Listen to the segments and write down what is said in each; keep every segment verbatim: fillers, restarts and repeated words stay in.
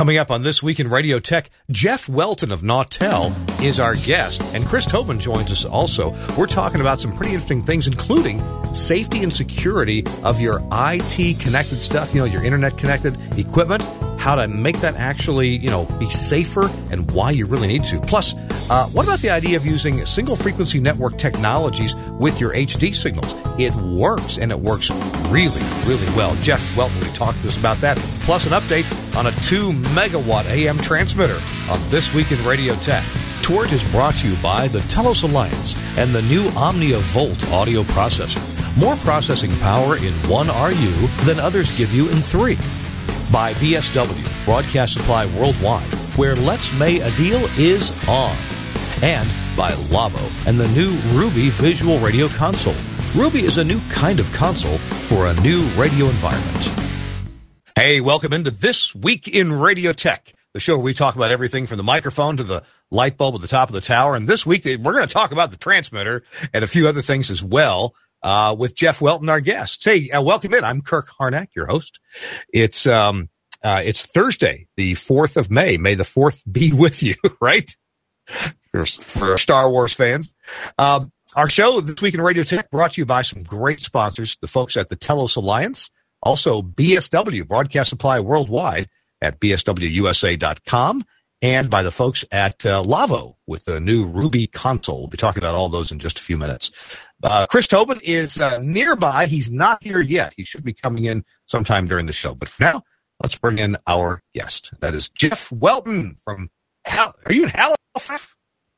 Coming up on This Week in Radio Tech, Jeff Welton of Nautel is our guest, and Chris Tobin joins us also. We're talking about some pretty interesting things, including safety and security of your I T-connected stuff, you know, your internet-connected equipment, how to make that actually, you know, be safer, and why you really need to. Plus, uh, what about the idea of using single-frequency network technologies with your H D signals? It works, and it works really, really well. Jeff Welton will talk to us about that, plus an update on a two megawatt A M transmitter on This Week in Radio Tech. Tort is brought to you by the Telos Alliance and the new Omnia Volt audio processor. More processing power in one R U than others give you in three. By B S W, Broadcast Supply Worldwide, where Let's May a Deal is on. And by Lavo and the new Ruby Visual Radio Console. Ruby is a new kind of console for a new radio environment. Hey, welcome into This Week in Radio Tech, the show where we talk about everything from the microphone to the light bulb at the top of the tower. And this week, we're going to talk about the transmitter and a few other things as well uh, with Jeff Welton, our guest. Hey, uh, welcome in. I'm Kirk Harnack, your host. It's um, uh, it's Thursday, the fourth of May. May the fourth be with you, right? For, for Star Wars fans. Um, our show, This Week in Radio Tech, brought to you by some great sponsors, the folks at the Telos Alliance. Also, B S W, Broadcast Supply Worldwide at B S W U S A dot com, and by the folks at uh, Lavo with the new Ruby console. We'll be talking about all those in just a few minutes. Uh, Chris Tobin is uh, nearby. He's not here yet. He should be coming in sometime during the show. But for now, let's bring in our guest. That is Jeff Welton from Hal- – are you in Halifax?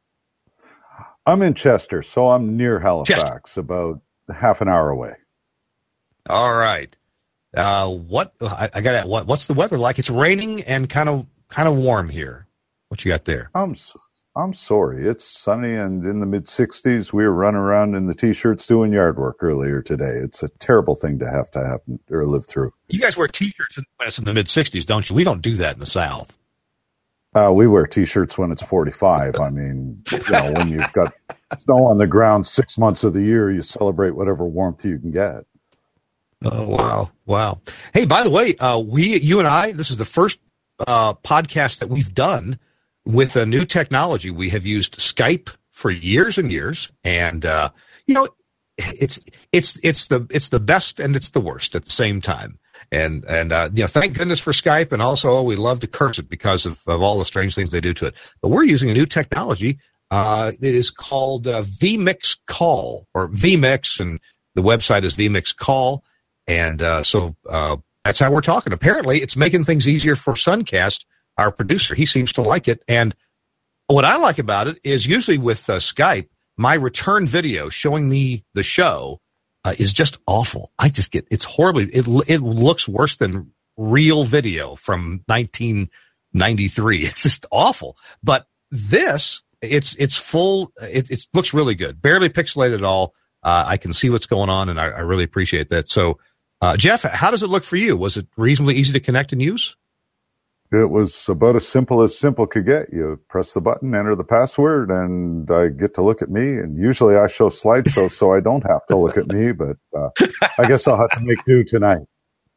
I'm in Chester, so I'm near Halifax, Chester. About half an hour away. All right. Uh, what I, I got? What what's the weather like? It's raining and kind of kind of warm here. What you got there? I'm I'm sorry. It's sunny and in the mid sixties. We were running around in the t-shirts doing yard work earlier today. It's a terrible thing to have to happen or live through. You guys wear t-shirts when it's in the mid sixties, don't you? We don't do that in the South. Uh, we wear t-shirts when it's forty-five. I mean, you know, when you've got snow on the ground six months of the year, you celebrate whatever warmth you can get. Oh, wow. Wow. Hey, by the way, uh, we, you and I, this is the first uh, podcast that we've done with a new technology. We have used Skype for years and years. And, uh, you know, it's, it's, it's the, it's the best and it's the worst at the same time. And, and, uh, you know, thank goodness for Skype. And also we love to curse it because of, of all the strange things they do to it. But we're using a new technology. Uh, it is called uh, vMix Call or vMix, and the website is vMix Call. And uh, so uh, that's how we're talking. Apparently, it's making things easier for Suncast, our producer. He seems to like it. And what I like about it is usually with uh, Skype, my return video showing me the show uh, is just awful. I just get, it's horribly, it it looks worse than real video from nineteen ninety-three. It's just awful. But this, it's it's full, it, it looks really good. Barely pixelated at all. Uh, I can see what's going on, and I, I really appreciate that. So, Uh, Jeff, how does it look for you? Was it reasonably easy to connect and use? It was about as simple as simple could get. You press the button, enter the password, and I get to look at me. And usually I show slideshows so I don't have to look at me, but uh, I guess I'll have to make do tonight.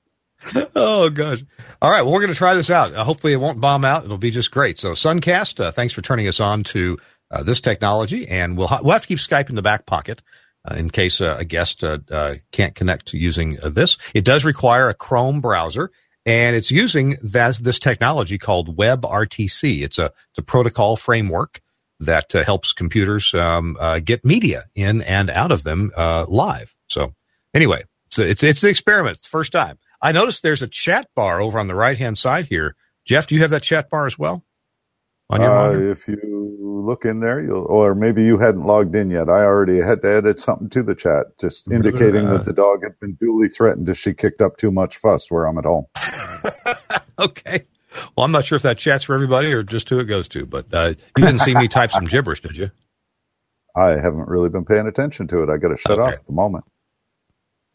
Oh, gosh. All right. Well, we're going to try this out. Uh, hopefully it won't bomb out. It'll be just great. So Suncast, uh, thanks for turning us on to uh, this technology. And we'll, ha- we'll have to keep Skype in the back pocket. Uh, in case uh, a guest uh, uh, can't connect to using uh, this. It does require a Chrome browser, and it's using that, this technology called WebRTC. It's a, it's a protocol framework that uh, helps computers um, uh, get media in and out of them uh, live. So anyway, it's, a, it's it's an experiment. It's the first time. I noticed there's a chat bar over on the right-hand side here. Jeff, do you have that chat bar as well on your uh, monitor? If you look in there, you'll, or maybe you hadn't logged in yet. I already had to edit something to the chat, just indicating uh, that the dog had been duly threatened if she kicked up too much fuss where I'm at home. Okay. Well, I'm not sure if that chat's for everybody or just who it goes to, but uh, you didn't see me type some gibberish, did you? I haven't really been paying attention to it. I got to shut okay. off at the moment.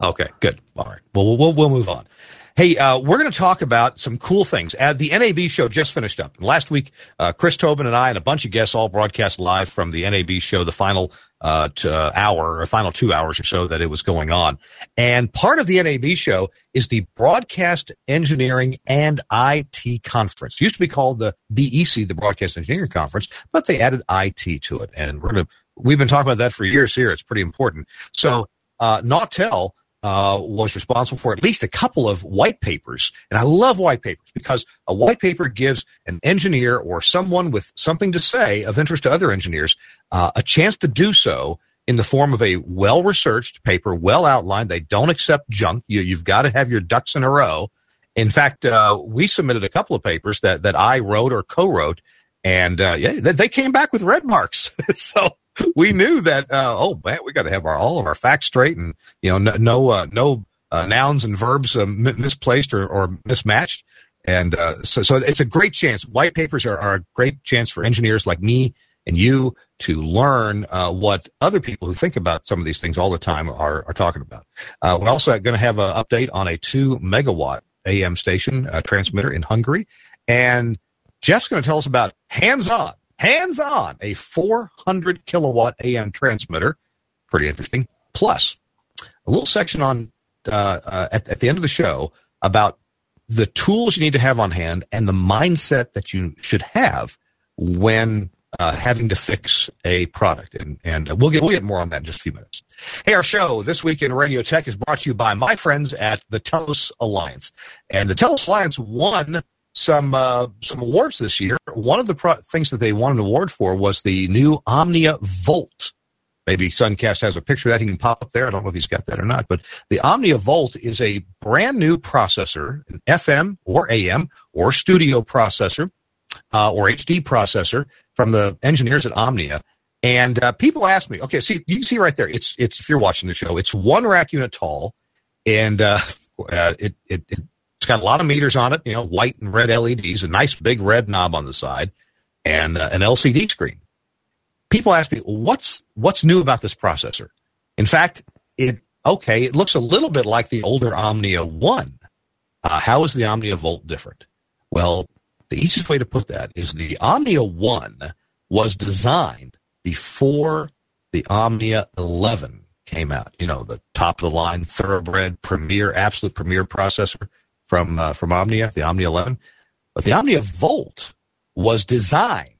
Okay, good. All right. Well, we'll, we'll, we'll move on. Hey, uh, we're going to talk about some cool things. Uh, the N A B show just finished up. Last week, uh, Chris Tobin and I and a bunch of guests all broadcast live from the N A B show, the final uh, t- uh, hour or final two hours or so that it was going on. And part of the N A B show is the Broadcast Engineering and I T Conference. It used to be called the B E C, the Broadcast Engineering Conference, but they added I T to it. And we're going to, we've been talking about that for years here. It's pretty important. So, uh, Nautel, Uh, was responsible for at least a couple of white papers. And I love white papers because a white paper gives an engineer or someone with something to say of interest to other engineers uh, a chance to do so in the form of a well-researched paper, well outlined. They don't accept junk. You, you've got to have your ducks in a row. In fact, uh, we submitted a couple of papers that, that I wrote or co-wrote, and uh, yeah, they, they came back with red marks. So we knew that, uh, oh, man, we got to have our, all of our facts straight and, you know, no, no, uh, no uh, nouns and verbs uh, m- misplaced or, or mismatched. And uh, so, so it's a great chance. White papers are, are a great chance for engineers like me and you to learn uh, what other people who think about some of these things all the time are, are talking about. Uh, we're also going to have an update on a two megawatt A M station uh, transmitter in Hungary. And Jeff's going to tell us about hands-on. Hands-on, a four hundred kilowatt A M transmitter. Pretty interesting. Plus, a little section on uh, uh, at, at the end of the show about the tools you need to have on hand and the mindset that you should have when uh, having to fix a product. And, and we'll get we'll get more on that in just a few minutes. Hey, our show this week in Radio Tech is brought to you by my friends at the Telos Alliance. And the Telos Alliance won some uh, some awards this year. One of the pro- things that they won an award for was the new Omnia Volt. Maybe Suncast has a picture of that. He can pop up there. I don't know if he's got that or not. But the Omnia Volt is a brand new processor, an F M or A M or studio processor uh, or H D processor from the engineers at Omnia. And uh, people ask me, okay, see, you can see right there. It's it's if you're watching the show, it's one rack unit tall, and uh, uh, it it. it It's got a lot of meters on it, you know, white and red L E Ds, a nice big red knob on the side, and uh, an L C D screen. People ask me, what's what's new about this processor? In fact, it okay, it looks a little bit like the older Omnia One. Uh, how is the Omnia Volt different? Well, the easiest way to put that is the Omnia One was designed before the Omnia Eleven came out. You know, the top of the line, thoroughbred, premier, absolute premier processor from uh, from Omnia, the Omnia Eleven. But the Omnia Volt was designed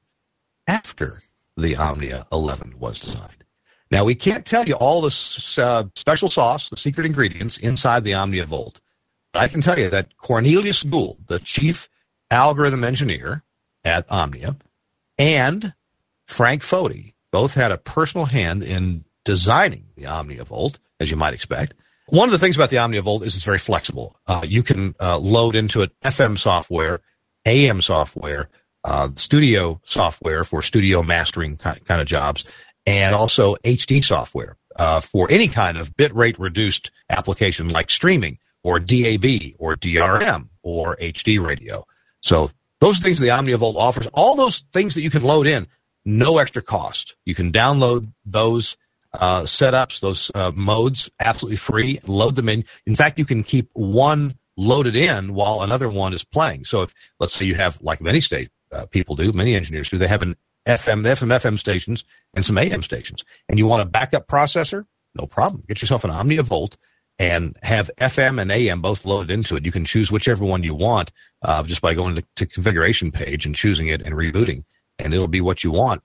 after the Omnia Eleven was designed. Now, we can't tell you all the uh, special sauce, the secret ingredients inside the Omnia Volt. But I can tell you that Cornelius Gould, the chief algorithm engineer at Omnia, and Frank Foti both had a personal hand in designing the Omnia Volt, as you might expect. One of the things about the Omnia Volt is it's very flexible. Uh, you can uh, load into it F M software, A M software, uh, studio software for studio mastering kind, kind of jobs, and also H D software uh, for any kind of bitrate reduced application like streaming or D A B or D R M or H D radio. So those things the Omnia Volt offers, all those things that you can load in, no extra cost. You can download those Uh, setups, those uh, modes, absolutely free. Load them in. In fact, you can keep one loaded in while another one is playing. So if, let's say you have, like many state uh, people do, many engineers do, they have an F M, F M, F M stations and some A M stations, and you want a backup processor, no problem. Get yourself an Omnia Volt and have F M and A M both loaded into it. You can choose whichever one you want uh, just by going to the to configuration page and choosing it and rebooting, and it'll be what you want.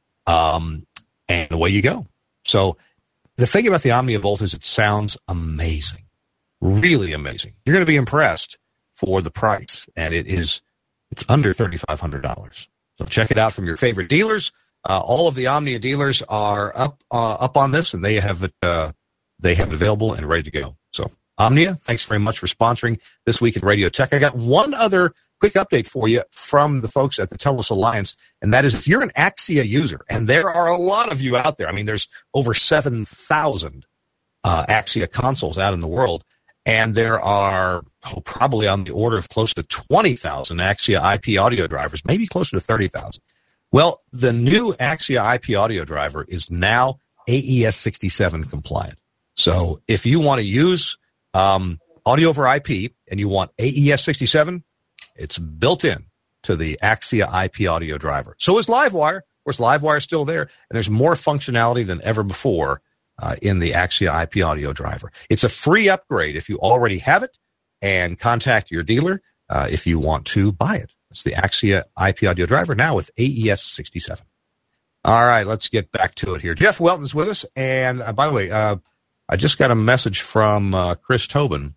Um, and away you go. So the thing about the Omnia Volt is it sounds amazing, really amazing. You're going to be impressed for the price, and it is it's under thirty-five hundred dollars. So check it out from your favorite dealers. Uh, all of the Omnia dealers are up uh, up on this, and they have it uh, they have it available and ready to go. So Omnia, thanks very much for sponsoring This Week in Radio Tech. I got one other quick update for you from the folks at the Telos Alliance, and that is if you're an Axia user, and there are a lot of you out there. I mean, there's over seven thousand uh, Axia consoles out in the world, and there are oh, probably on the order of close to twenty thousand Axia I P audio drivers, maybe closer to thirty thousand. Well, the new Axia I P audio driver is now A E S sixty-seven compliant. So if you want to use um, audio over I P, and you want A E S sixty-seven, it's built in to the Axia I P audio driver. So is Livewire. Of course, Livewire is still there, and there's more functionality than ever before uh, in the Axia I P audio driver. It's a free upgrade if you already have it, and contact your dealer uh, if you want to buy it. It's the Axia I P audio driver now with A E S sixty-seven. All right, let's get back to it here. Jeff Welton's with us, and uh, by the way, uh, I just got a message from uh, Chris Tobin,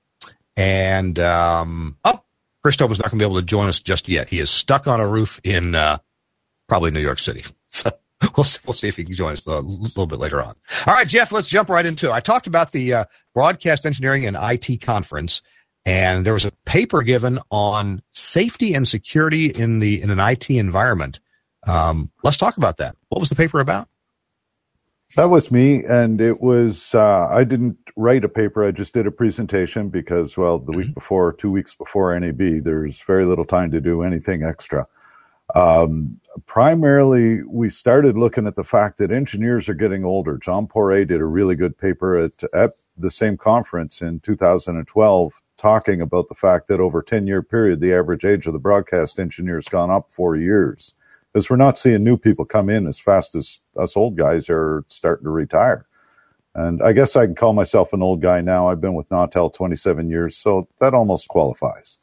and um, oh, Chris Tobin's not going to be able to join us just yet. He is stuck on a roof in uh, probably New York City. So we'll see, we'll see if he can join us a little bit later on. All right, Jeff, let's jump right into it. I talked about the uh, Broadcast Engineering and I T Conference, and there was a paper given on safety and security in the in an I T environment. Um, let's talk about that. What was the paper about? That was me, and it was, uh, I didn't write a paper, I just did a presentation because, well, the mm-hmm. week before, two weeks before N A B, there's very little time to do anything extra. Um, primarily, we started looking at the fact that engineers are getting older. John Poiré did a really good paper at, at the same conference in two thousand twelve, talking about the fact that over a ten-year period, the average age of the broadcast engineer has gone up four years. Because we're not seeing new people come in as fast as us old guys are starting to retire. And I guess I can call myself an old guy now. I've been with Nautel twenty-seven years, so that almost qualifies.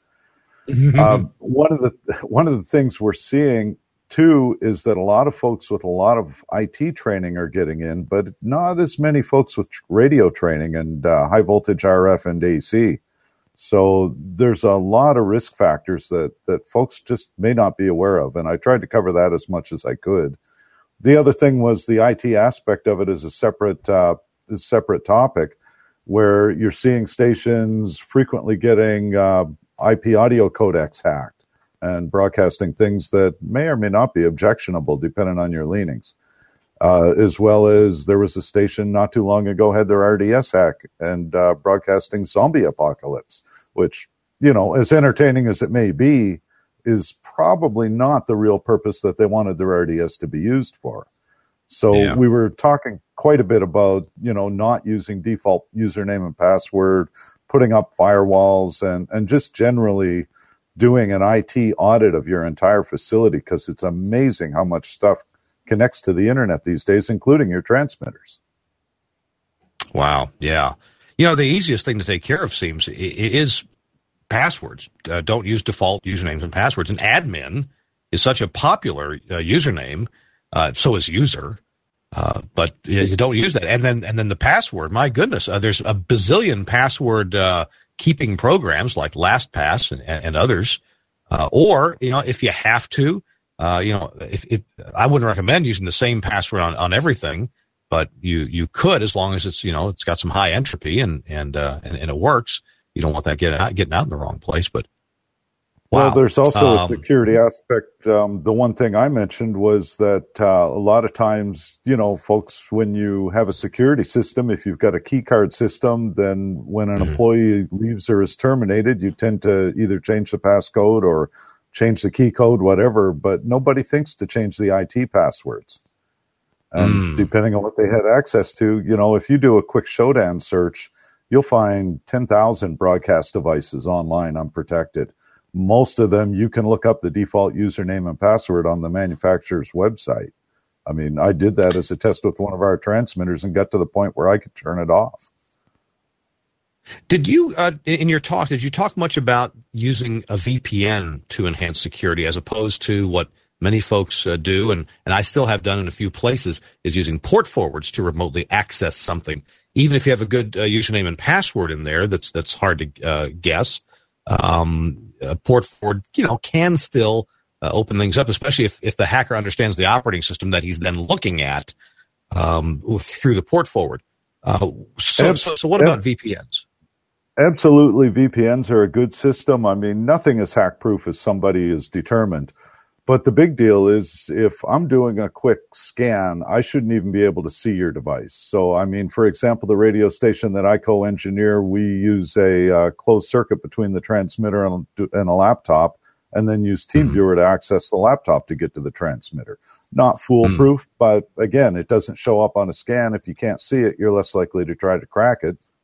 um, one of the one of the things we're seeing, too, is that a lot of folks with a lot of I T training are getting in, but not as many folks with radio training and uh, high-voltage R F and A C. So there's a lot of risk factors that, that folks just may not be aware of, and I tried to cover that as much as I could. The other thing was the I T aspect of it is a separate uh, a separate topic, where you're seeing stations frequently getting uh, I P audio codecs hacked and broadcasting things that may or may not be objectionable depending on your leanings. Uh, as well as there was a station not too long ago had their R D S hack and uh, broadcasting zombie apocalypse, which, you know, as entertaining as it may be, is probably not the real purpose that they wanted their R D S to be used for. So yeah. We were talking quite a bit about, you know, not using default username and password, putting up firewalls, and, and just generally doing an I T audit of your entire facility, because it's amazing how much stuff connects to the internet these days, including your transmitters. Wow. Yeah. You know, the easiest thing to take care of seems it is passwords. Uh, don't use default usernames and passwords. And admin is such a popular uh, username. Uh, so is user. Uh, but you don't use that. And then, and then the password, my goodness, uh, there's a bazillion password, uh, keeping programs like LastPass and, and others. Uh, or, you know, if you have to, Uh, you know, if, if I wouldn't recommend using the same password on, on everything, but you, you could, as long as it's, you know, it's got some high entropy and, and, uh, and, and it works. You don't want that getting out, getting out in the wrong place, but wow. Well, there's also um, a security aspect. Um, the one thing I mentioned was that, uh, a lot of times, you know, folks, when you have a security system, if you've got a key card system, then when an mm-hmm. employee leaves or is terminated, you tend to either change the passcode or change the key code, whatever, but nobody thinks to change the I T passwords. And mm. depending on what they had access to, you know, if you do a quick Shodan search, you'll find ten thousand broadcast devices online unprotected. Most of them, you can look up the default username and password on the manufacturer's website. I mean, I did that as a test with one of our transmitters and got to the point where I could turn it off. Did you, uh, in your talk, did you talk much about using a V P N to enhance security as opposed to what many folks uh, do, and, and I still have done in a few places, is using port forwards to remotely access something? Even if you have a good uh, username and password in there that's that's hard to uh, guess, um, a port forward, you know, can still uh, open things up, especially if, if the hacker understands the operating system that he's then looking at um, through the port forward. Uh, so, so, so what about V P Ns? Absolutely, V P Ns are a good system. I mean, nothing is hack-proof as somebody is determined. But the big deal is if I'm doing a quick scan, I shouldn't even be able to see your device. So, I mean, for example, the radio station that I co-engineer, we use a uh, closed circuit between the transmitter and, and a laptop, and then use TeamViewer to access the laptop to get to the transmitter. Not foolproof, mm. but again, it doesn't show up on a scan. If you can't see it, you're less likely to try to crack it,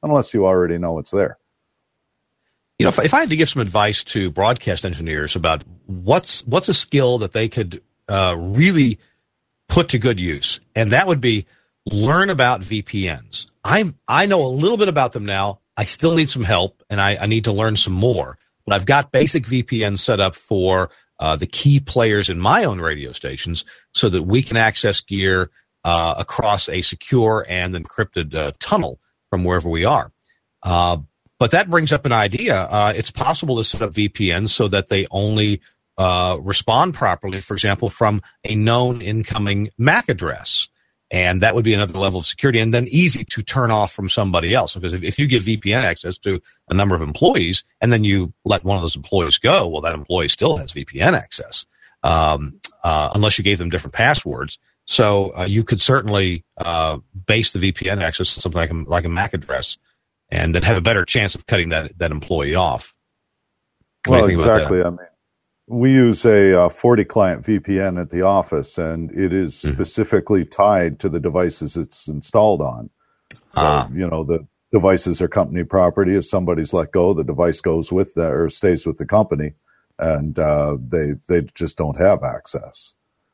unless you already know it's there. You know, if, if I had to give some advice to broadcast engineers about what's what's a skill that they could uh, really put to good use, and that would be learn about V P Ns. I I know a little bit about them now. I still need some help, and I, I need to learn some more. But I've got basic V P Ns set up for uh, the key players in my own radio stations so that we can access gear uh, across a secure and encrypted uh, tunnel from wherever we are. Uh, but that brings up an idea. Uh, it's possible to set up V P Ns so that they only uh, respond properly, for example, from a known incoming M A C address. And that would be another level of security, and then easy to turn off from somebody else. Because if, if you give V P N access to a number of employees and then you let one of those employees go, well, that employee still has V P N access, um, uh, unless you gave them different passwords. So uh, you could certainly uh, base the V P N access on something like a, like a M A C address, and then have a better chance of cutting that that employee off. What well, exactly. I mean, we use a uh, forty client V P N at the office, and it is mm-hmm. specifically tied to the devices it's installed on. So, ah. you know, the devices are company property. If somebody's let go, the device goes with that or stays with the company, and uh, they they just don't have access.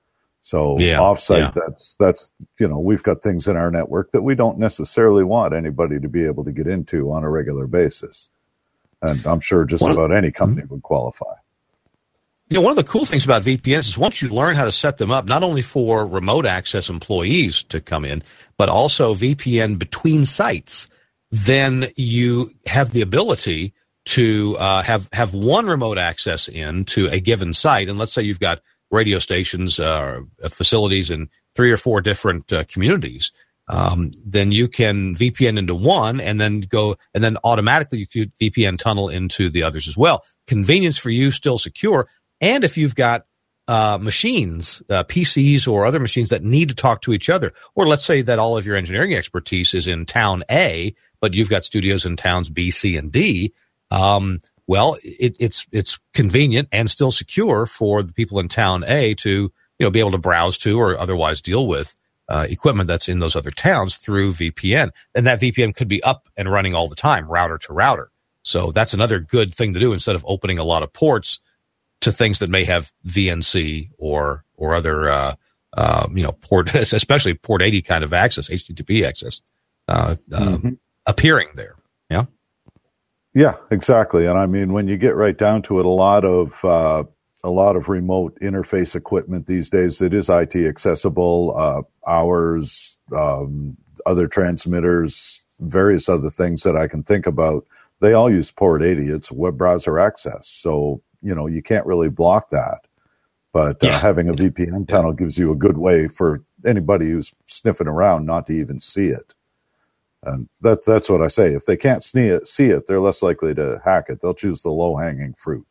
So yeah, offsite, yeah. that's that's you know, we've got things in our network that we don't necessarily want anybody to be able to get into on a regular basis, and I'm sure just well, about any company mm-hmm. would qualify. You know, one of the cool things about V P Ns is once you learn how to set them up, not only for remote access employees to come in, but also V P N between sites, then you have the ability to uh, have have one remote access in to a given site. And let's say you've got radio stations, uh, facilities in three or four different uh, communities. Um, then you can V P N into one and then go, and then automatically you could V P N tunnel into the others as well. Convenience for you, still secure. And if you've got uh, machines, uh, P Cs or other machines that need to talk to each other, or let's say that all of your engineering expertise is in town A, but you've got studios in towns B, C, and D, um, well, it, it's it's convenient and still secure for the people in town A to you know be able to browse to or otherwise deal with uh, equipment that's in those other towns through V P N. And that V P N could be up and running all the time, router to router. So that's another good thing to do instead of opening a lot of ports to things that may have V N C or or other, uh, uh, you know, port, especially port eighty kind of access, H T T P access, uh, mm-hmm. uh, appearing there. Yeah. Yeah, exactly. And I mean, when you get right down to it, a lot of uh, a lot of remote interface equipment these days, it is I T accessible. Uh, ours, um, other transmitters, various other things that I can think about. They all use port eighty. It's web browser access, so you know, you can't really block that, but uh, yeah. having a V P N tunnel gives you a good way for anybody who's sniffing around not to even see it. And that, that's what I say. If they can't see it, see it, they're less likely to hack it. They'll choose the low-hanging fruit.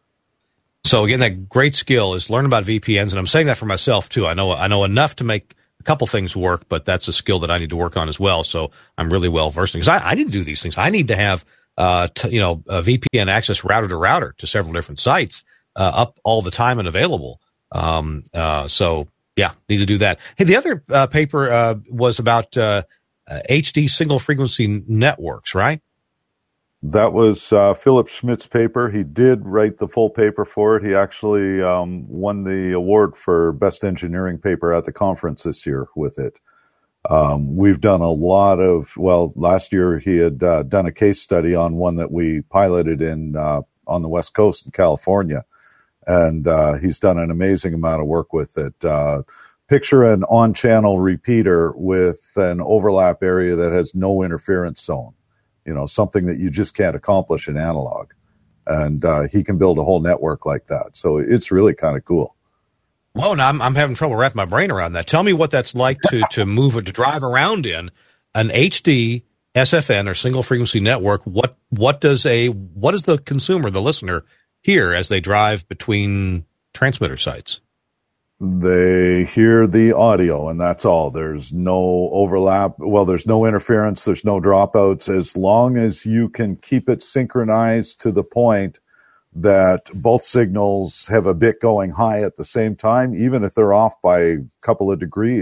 So again, that great skill is learn about V P Ns, and I'm saying that for myself too. I know I know enough to make a couple things work, but that's a skill that I need to work on as well. So I'm really well versed because I, I need to do these things. I need to have Uh, t- you know, uh, V P N access router to router to several different sites uh, up all the time and available. Um, uh, so, yeah, need to do that. Hey, the other uh, paper uh, was about uh, uh, H D single frequency networks, right? That was uh, Philip Schmidt's paper. He did write the full paper for it. He actually um, won the award for best engineering paper at the conference this year with it. Um, we've done a lot of, well, last year he had uh, done a case study on one that we piloted in, uh, on the West Coast in California. And, uh, he's done an amazing amount of work with it. Uh, picture an on-channel repeater with an overlap area that has no interference zone, you know, something that you just can't accomplish in analog. And, uh, he can build a whole network like that. So it's really kind of cool. Whoa, now I'm, I'm having trouble wrapping my brain around that. Tell me what that's like to, to move or to drive around in an H D S F N or single frequency network. What, what does a, what does the consumer, the listener hear as they drive between transmitter sites? They hear the audio and that's all. There's no overlap. Well, there's no interference. There's no dropouts. As long as you can keep it synchronized to the point that both signals have a bit going high at the same time, even if they're off by a couple of degrees,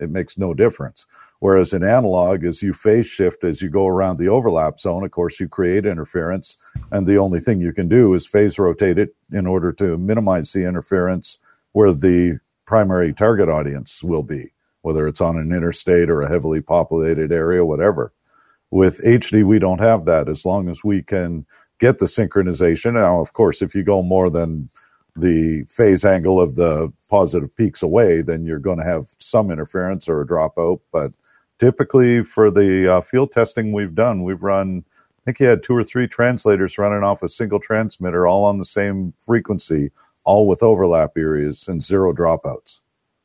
It makes no difference. Whereas in analog, as you phase shift, as you go around the overlap zone, of course, you create interference. And the only thing you can do is phase rotate it in order to minimize the interference where the primary target audience will be, whether it's on an interstate or a heavily populated area, whatever. With H D, we don't have that as long as we can get the synchronization. Now, of course, if you go more than the phase angle of the positive peaks away, then you're going to have some interference or a dropout. But typically for the uh, field testing we've done, we've run, I think you had two or three translators running off a single transmitter, all on the same frequency, all with overlap areas and zero dropouts.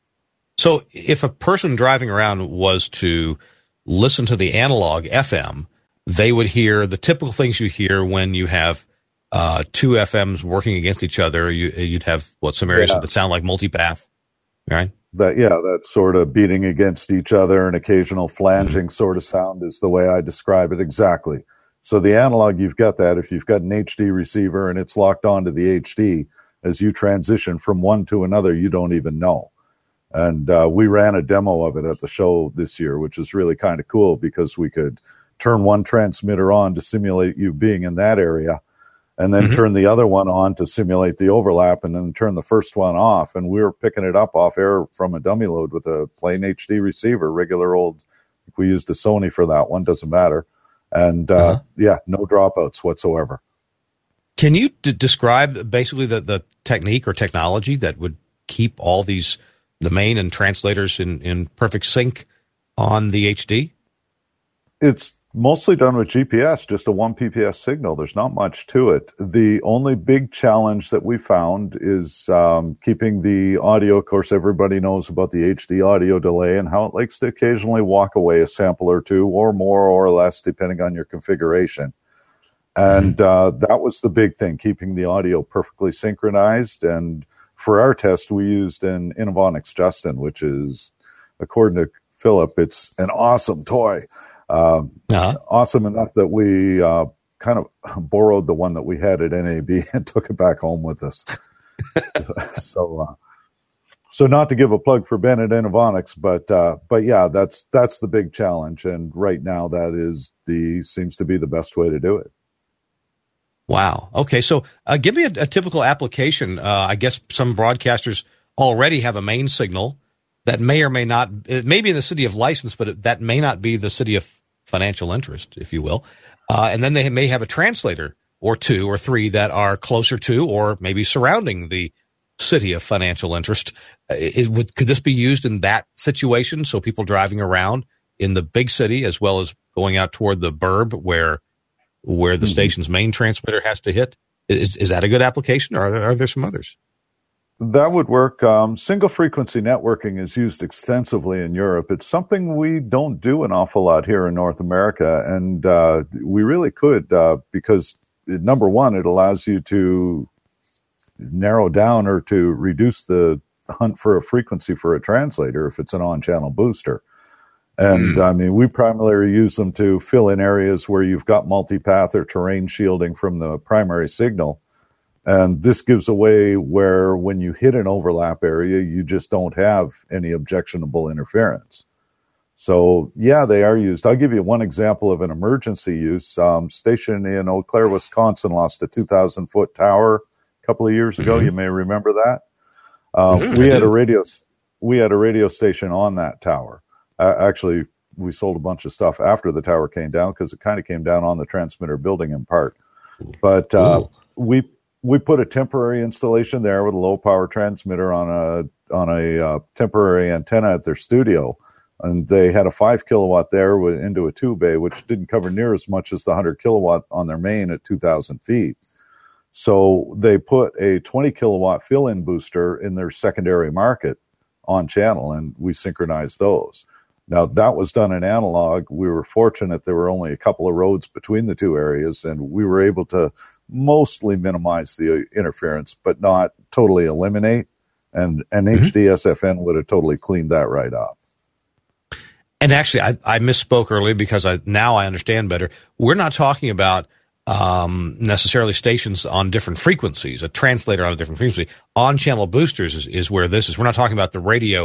So if a person driving around was to listen to the analog F M, they would hear the typical things you hear when you have uh, two F Ms working against each other. You, you'd have, what, some areas yeah. that sound like multipath, right? That, yeah, that sort of beating against each other, an occasional flanging mm-hmm. sort of sound is the way I describe it exactly. So the analog, you've got that. If you've got an H D receiver and it's locked onto the H D, as you transition from one to another, you don't even know. And uh, we ran a demo of it at the show this year, which is really kind of cool because we could turn one transmitter on to simulate you being in that area, and then mm-hmm. turn the other one on to simulate the overlap, and then turn the first one off. And we were picking it up off air from a dummy load with a plain H D receiver, regular old. We used a Sony for that one, doesn't matter. And uh, uh-huh. yeah, no dropouts whatsoever. Can you d- describe basically the, the technique or technology that would keep all these, the main and translators in, in perfect sync on the H D? It's mostly done with G P S, just a one P P S signal. There's not much to it. The only big challenge that we found is um, keeping the audio. Of course, everybody knows about the H D audio delay and how it likes to occasionally walk away a sample or two, or more or less, depending on your configuration. And uh, that was the big thing, keeping the audio perfectly synchronized. And for our test, we used an Inovonics Justin, which is, according to Philip, it's an awesome toy. Um, uh-huh. Awesome enough that we uh, kind of borrowed the one that we had at N A B and took it back home with us. so, uh, so not to give a plug for Ben at Inovonics, but uh, but yeah, that's that's the big challenge. And right now, that is the seems to be the best way to do it. Wow. Okay. So uh, give me a, a typical application. Uh, I guess some broadcasters already have a main signal that may or may not, it may be in the city of license, but it, that may not be the city of financial interest, if you will. Uh, and then they may have a translator or two or three that are closer to or maybe surrounding the city of financial interest. Uh, is, would, could this be used in that situation? So people driving around in the big city as well as going out toward the burb where where the mm-hmm. station's main transmitter has to hit? Is is that a good application, or are there, are there some others? That would work. Um, single frequency networking is used extensively in Europe. It's something we don't do an awful lot here in North America, and uh, we really could uh, because, number one, it allows you to narrow down or to reduce the hunt for a frequency for a translator if it's an on-channel booster. And, mm. I mean, we primarily use them to fill in areas where you've got multipath or terrain shielding from the primary signal. And this gives a way where when you hit an overlap area, you just don't have any objectionable interference. So, yeah, they are used. I'll give you one example of an emergency use. Um, station in Eau Claire, Wisconsin lost a two thousand foot tower a couple of years ago. Mm-hmm. You may remember that. Um, mm-hmm, we had a radio, we had a radio station on that tower. Uh, actually, we sold a bunch of stuff after the tower came down because it kind of came down on the transmitter building in part. But uh, we we put a temporary installation there with a low power transmitter on a on a uh, temporary antenna at their studio, and they had a five kilowatt there with, into a two bay, which didn't cover near as much as the one hundred kilowatt on their main at two thousand feet. So they put a twenty kilowatt fill-in booster in their secondary market on channel, and we synchronized those. Now, that was done in analog. We were fortunate there were only a couple of roads between the two areas, and we were able to mostly minimize the interference, but not totally eliminate. And an mm-hmm. H D S F N would have totally cleaned that right up. And actually, I, I misspoke earlier because I now I understand better. We're not talking about um, necessarily stations on different frequencies, a translator on a different frequency. On-channel boosters is, is where this is. We're not talking about the radio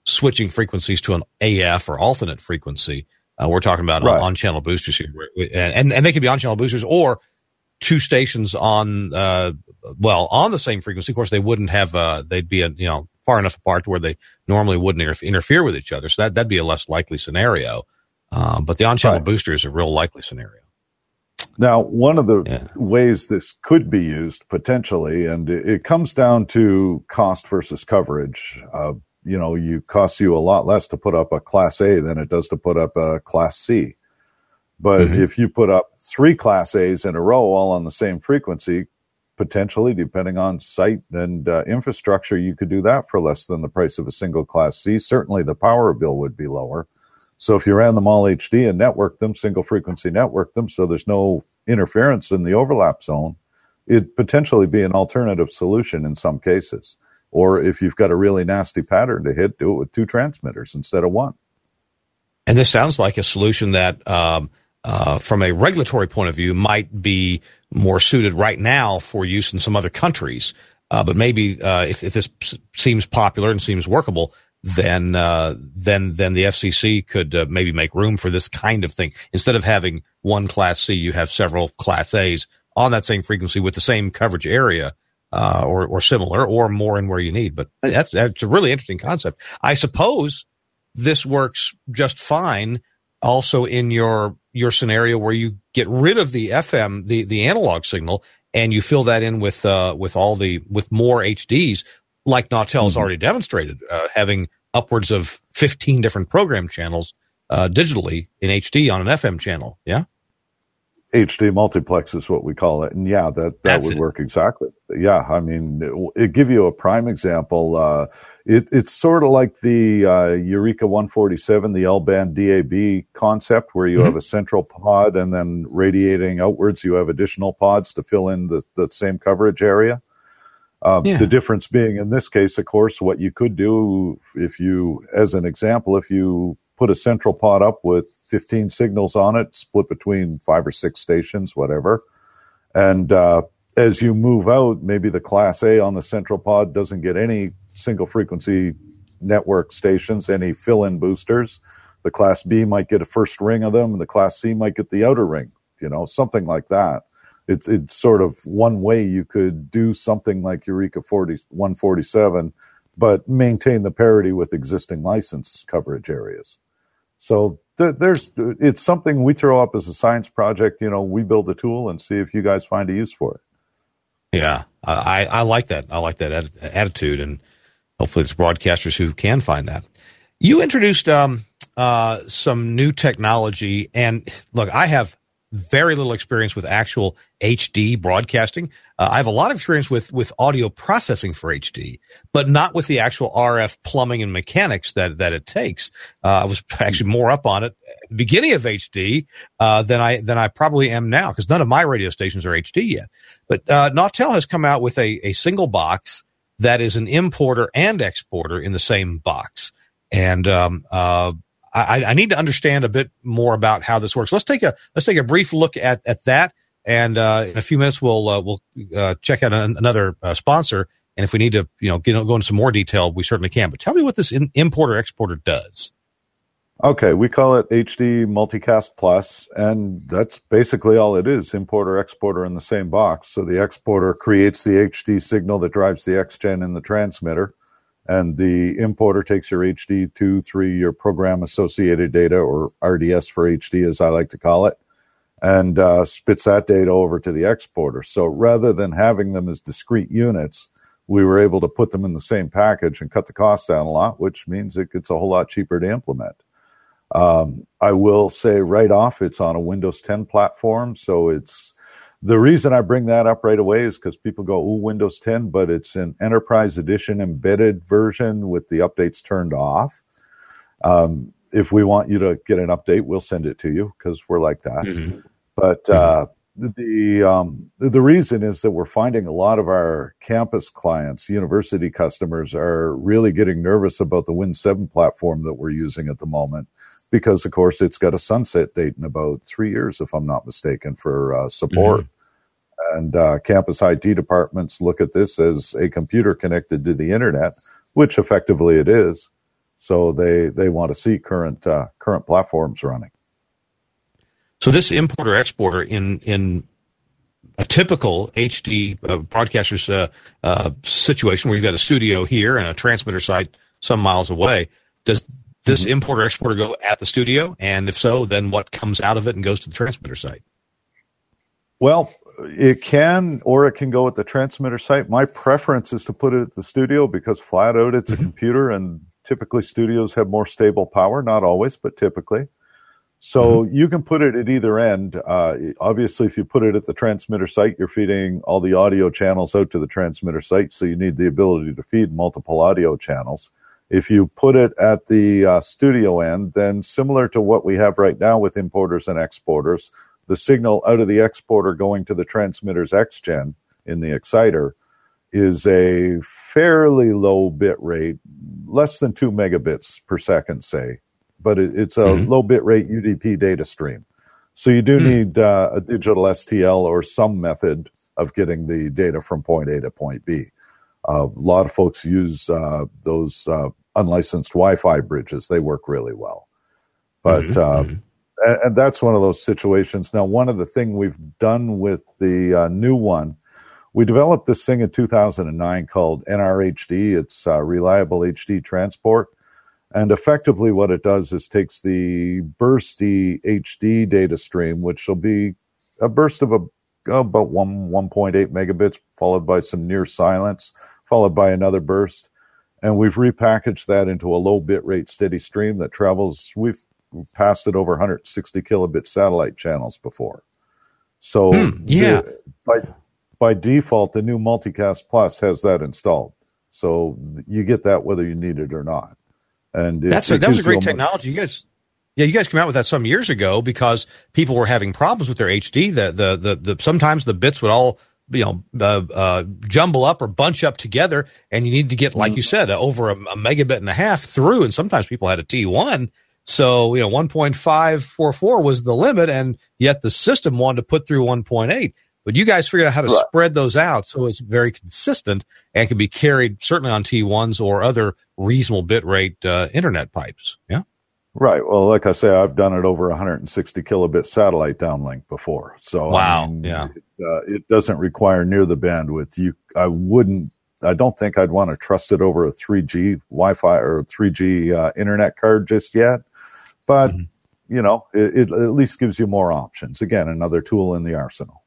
switching frequencies to an A F or alternate frequency. Uh, we're talking about right. on-channel boosters here, and and they could be on-channel boosters or two stations on uh well on the same frequency. Of course, they wouldn't have uh they'd be a, you know far enough apart to where they normally wouldn't inter- interfere with each other. So that that'd be a less likely scenario. Um, but the on-channel right. booster is a real likely scenario. Now, one of the yeah. ways this could be used potentially, and it, it comes down to cost versus coverage. Uh, you know, you cost you a lot less to put up a Class A than it does to put up a Class C. But mm-hmm. if you put up three Class A's in a row, all on the same frequency, potentially, depending on site and uh, infrastructure, you could do that for less than the price of a single Class C. Certainly, the power bill would be lower. So if you ran them all H D and networked them, single frequency networked them, so there's no interference in the overlap zone, it'd potentially be an alternative solution in some cases. Or if you've got a really nasty pattern to hit, do it with two transmitters instead of one. And this sounds like a solution that, um, uh, from a regulatory point of view, might be more suited right now for use in some other countries. Uh, but maybe uh, if, if this seems popular and seems workable, then uh, then then the F C C could uh, maybe make room for this kind of thing. Instead of having one Class C, you have several Class A's on that same frequency with the same coverage area, uh, or or similar, or more in where you need. But that's that's a really interesting concept. I suppose this works just fine also in your your scenario where you get rid of the F M, the the analog signal, and you fill that in with uh, with all the with more H Ds. Like Nautel has mm-hmm. already demonstrated, uh, having upwards of fifteen different program channels uh, digitally in H D on an F M channel. Yeah, H D multiplex is what we call it, and yeah, that that That's would it. work exactly. Yeah, I mean, it, it give you a prime example. Uh, it, it's sort of like the uh, Eureka one forty-seven, the L-band D A B concept, where you mm-hmm. have a central pod and then radiating outwards, you have additional pods to fill in the, the same coverage area. Um, yeah. The difference being in this case, of course, what you could do if you, as an example, if you put a central pod up with fifteen signals on it, split between five or six stations, whatever. And, uh, as you move out, maybe the Class A on the central pod doesn't get any single frequency network stations, any fill-in boosters. The Class B might get a first ring of them, and the Class C might get the outer ring, you know, something like that. It's it's sort of one way you could do something like Eureka one forty-seven, but maintain the parity with existing license coverage areas. So th- there's it's something we throw up as a science project. You know, we build a tool and see if you guys find a use for it. Yeah, I, I like that. I like that atti- attitude, and hopefully there's broadcasters who can find that. You introduced um, uh, some new technology, and look, I have very little experience with actual H D broadcasting. Uh, I have a lot of experience with, with audio processing for H D, but not with the actual R F plumbing and mechanics that, that it takes. Uh, I was actually more up on it at the beginning of H D, uh, than I, than I probably am now, because none of my radio stations are H D yet. But, uh, Nautel has come out with a, a single box that is an importer and exporter in the same box. And, um, uh, I, I need to understand a bit more about how this works. Let's take a let's take a brief look at, at that, and uh, in a few minutes we'll uh, we'll uh, check out an, another uh, sponsor. And if we need to, you know, get, go into some more detail, we certainly can. But tell me what this in, importer exporter does. Okay, we call it H D Multicast Plus, and that's basically all it is: importer exporter in the same box. So the exporter creates the H D signal that drives the X-gen in the transmitter. And the importer takes your H D two, three, your program associated data, or R D S for H D, as I like to call it, and uh, spits that data over to the exporter. So rather than having them as discrete units, we were able to put them in the same package and cut the cost down a lot, which means it gets a whole lot cheaper to implement. Um, I will say right off, it's on a Windows ten platform, so it's the reason I bring that up right away is because people go, ooh, Windows ten, but it's an Enterprise Edition embedded version with the updates turned off. Um, if we want you to get an update, we'll send it to you because we're like that. Mm-hmm. But uh, the um, the reason is that we're finding a lot of our campus clients, university customers, are really getting nervous about the Win seven platform that we're using at the moment. Because, of course, it's got a sunset date in about three years, if I'm not mistaken, for uh, support. Mm-hmm. And uh, campus I T departments look at this as a computer connected to the internet, which effectively it is. So they, they want to see current uh, current platforms running. So this importer exporter in in a typical H D uh, broadcaster's uh, uh, situation where you've got a studio here and a transmitter site some miles away, does this mm-hmm. importer exporter go at the studio? And if so, then what comes out of it and goes to the transmitter site? Well, it can, or it can go at the transmitter site. My preference is to put it at the studio because flat out it's mm-hmm. a computer, and typically studios have more stable power. Not always, but typically. So mm-hmm. you can put it at either end. Uh, obviously, if you put it at the transmitter site, you're feeding all the audio channels out to the transmitter site, so you need the ability to feed multiple audio channels. If you put it at the uh, studio end, then similar to what we have right now with importers and exporters, the signal out of the exporter going to the transmitter's X Gen in the exciter is a fairly low bit rate, less than two megabits per second, say. But it, it's a mm-hmm. low bit rate U D P data stream. So you do mm-hmm. need uh, a digital S T L or some method of getting the data from point A to point B. Uh, a lot of folks use uh, those uh, unlicensed Wi-Fi bridges. They work really well. But mm-hmm. uh, and, and that's one of those situations. Now, one of the things we've done with the uh, new one, we developed this thing in two thousand nine called N R H D. It's uh, Reliable H D Transport. And effectively what it does is takes the bursty H D data stream, which will be a burst of a, oh, about one, one point eight megabits, followed by some near silence, followed by another burst. And we've repackaged that into a low bit rate steady stream that travels, we've passed it over one hundred sixty kilobit satellite channels before. So hmm, yeah. the, by, by default, the new Multicast Plus has that installed. So you get that whether you need it or not. And it, that's a, that was a great technology. You guys, yeah, you guys came out with that some years ago because people were having problems with their H D. The the the, the sometimes the bits would all you know uh, uh, jumble up or bunch up together, and you need to get, like mm-hmm. you said, uh, over a, a megabit and a half through. And sometimes people had a T one, so you know one point five four four was the limit, and yet the system wanted to put through one point eight. But you guys figured out how to right. spread those out so it's very consistent and can be carried certainly on T ones or other reasonable bit rate uh, internet pipes. Yeah. Right. Well, like I say, I've done it over one hundred sixty kilobit satellite downlink before. So wow. I mean, yeah. It, uh, it doesn't require near the bandwidth. You, I wouldn't. I don't think I'd want to trust it over a three G Wi-Fi or three G uh, internet card just yet. But mm-hmm. you know, it, it at least gives you more options. Again, another tool in the arsenal.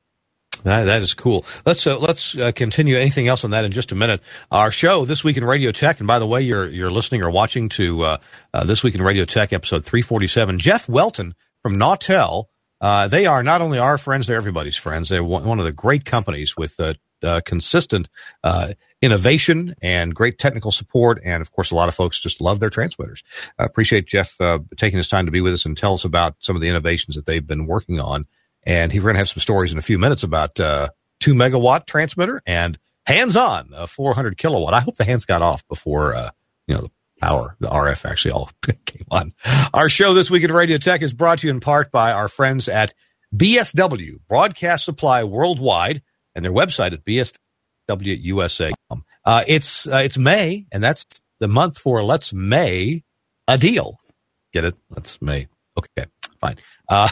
That, that is cool. Let's uh, let's uh, continue. Anything else on that in just a minute? Our show, This Week in Radio Tech, and by the way, you're you're listening or watching to uh, uh, This Week in Radio Tech, episode three forty-seven. Jeff Welton from Nautel. Uh, they are not only our friends, they're everybody's friends. They're one of the great companies with uh, uh, consistent uh, innovation and great technical support, and of course, a lot of folks just love their transmitters. I appreciate Jeff uh, taking his time to be with us and tell us about some of the innovations that they've been working on. And we're going to have some stories in a few minutes about uh two megawatt transmitter and hands-on uh, four hundred kilowatt. I hope the hands got off before uh you know the power, the R F actually all came on. Our show This Week in Radio Tech is brought to you in part by our friends at B S W Broadcast Supply Worldwide and their website at b s w u s a dot com. Uh, it's uh, it's May, and that's the month for Let's May a Deal. Get it? Let's May. Okay, fine. Uh,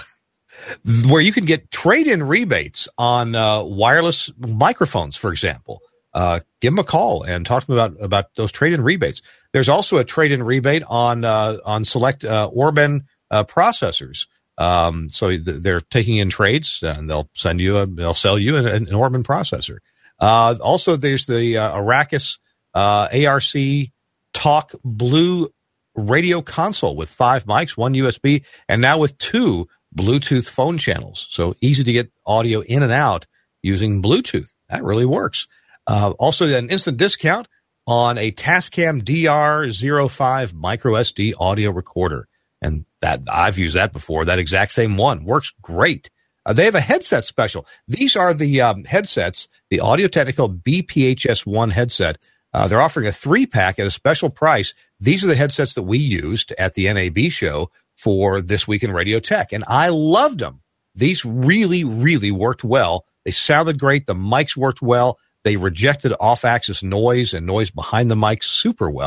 where you can get trade-in rebates on uh, wireless microphones, for example. Uh, give them a call and talk to them about, about those trade-in rebates. There's also a trade-in rebate on uh, on select uh, Orban uh, processors. Um, so th- they're taking in trades, and they'll send you a, they'll sell you an, an Orban processor. Uh, also, there's the uh, Arrakis uh, A R C Talk Blue radio console with five mics, one U S B, and now with two Bluetooth phone channels. So easy to get audio in and out using Bluetooth. That really works. Uh, also an instant discount on a Tascam D R zero five micro S D audio recorder. And that I've used that before. That exact same one works great. Uh, they have a headset special. These are the um, headsets, the Audio Technica B P H S one headset. Uh, they're offering a three pack at a special price. These are the headsets that we used at the N A B show for This Week in Radio Tech, and I loved them. These really, really worked well. They sounded great. The mics worked well. They rejected off-axis noise and noise behind the mic super well.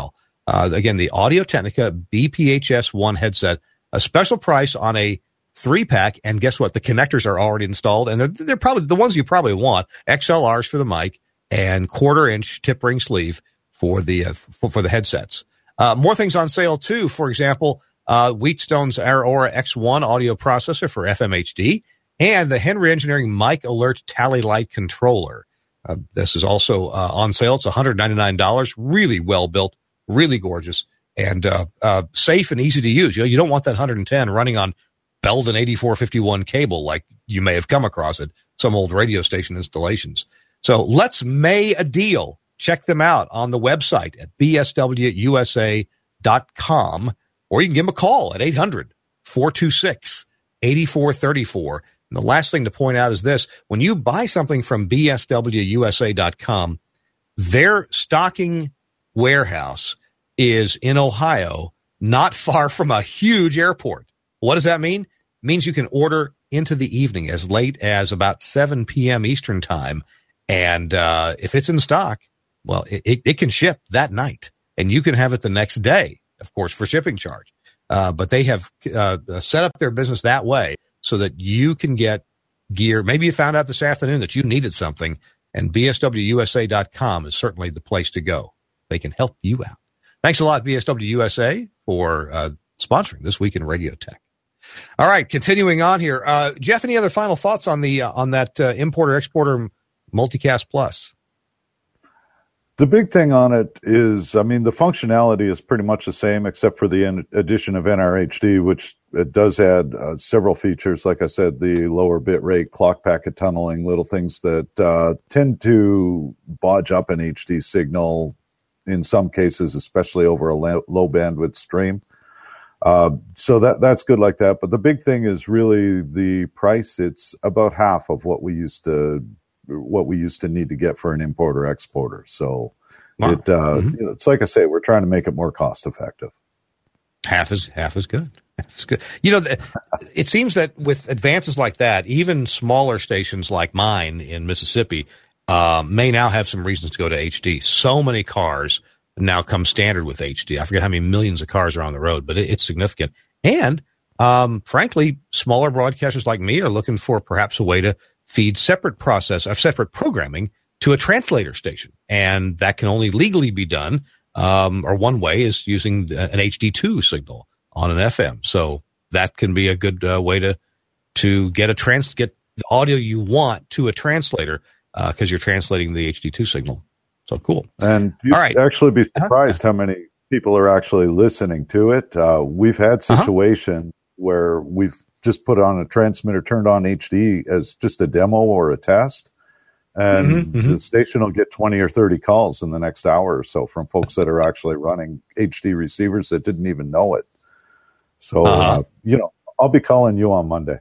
Uh, again, the Audio-Technica B P H S one headset, a special price on a three-pack, and guess what? The connectors are already installed, and they're, they're probably the ones you probably want. X L Rs for the mic and quarter-inch tip ring sleeve for the uh, for, for the headsets. Uh, more things on sale, too. For example, uh, Wheatstone's Aurora X one audio processor for F M H D and the Henry Engineering Mic Alert Tally Light controller. Uh, this is also uh, on sale. It's one hundred ninety-nine dollars. Really well built, really gorgeous, and uh, uh, safe and easy to use. You know, you don't want that one hundred ten running on Belden eighty-four fifty-one cable like you may have come across at some old radio station installations. So let's May a deal. Check them out on the website at b s w u s a dot com, or you can give them a call at eight hundred, four two six, eight four three four. And the last thing to point out is this. When you buy something from b s w u s a dot com, their stocking warehouse is in Ohio, not far from a huge airport. What does that mean? It means you can order into the evening as late as about seven p.m. Eastern time. And uh, if it's in stock, well, it, it can ship that night, and you can have it the next day, of course, for shipping charge. Uh, but they have uh, set up their business that way so that you can get gear. Maybe you found out this afternoon that you needed something, and b s w u s a dot com is certainly the place to go. They can help you out. Thanks a lot, B S W U S A, for uh, sponsoring This Week in Radio Tech. All right, continuing on here. Uh, Jeff, any other final thoughts on the uh, on that uh, importer-exporter Multicast Plus? The big thing on it is, I mean, the functionality is pretty much the same except for the in- addition of N R H D, which it does add uh, several features. Like I said, the lower bit rate, clock packet tunneling, little things that uh, tend to bodge up an H D signal in some cases, especially over a la- low bandwidth stream. Uh, so that that's good like that. But the big thing is really the price. It's about half of what we used to what we used to need to get for an importer exporter. So wow. it, uh, mm-hmm. you know, it's like I say, we're trying to make it more cost effective. Half is half is good. Half is good. You know, the, it seems that with advances like that, even smaller stations like mine in Mississippi uh, may now have some reasons to go to H D. So many cars now come standard with H D. I forget how many millions of cars are on the road, but it, it's significant. And um, frankly, smaller broadcasters like me are looking for perhaps a way to feed separate process, or separate programming to a translator station. And that can only legally be done, um, or one way is using an H D two signal on an F M. So that can be a good uh, way to, to get a trans, get the audio you want to a translator, uh, cause you're translating the H D two signal. So cool. And you'd All right. actually be surprised uh-huh. how many people are actually listening to it. Uh, we've had situations uh-huh. where we've just put on a transmitter, turned on H D as just a demo or a test. And mm-hmm, mm-hmm. the station will get twenty or thirty calls in the next hour or so from folks that are actually running H D receivers that didn't even know it. So, uh-huh. uh, you know, I'll be calling you on Monday.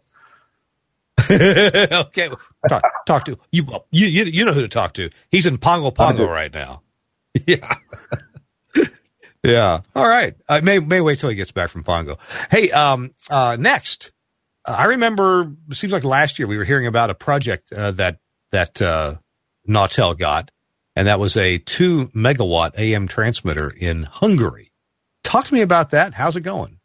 Okay. Talk, talk to you, you. You know who to talk to. He's in Pongo Pongo right now. Yeah. Yeah. All right. I may, may wait till he gets back from Pongo. Hey, um, uh, next. I remember, it seems like last year we were hearing about a project uh, that that uh, Nautel got, and that was a two megawatt A M transmitter in Hungary. Talk to me about that. How's it going?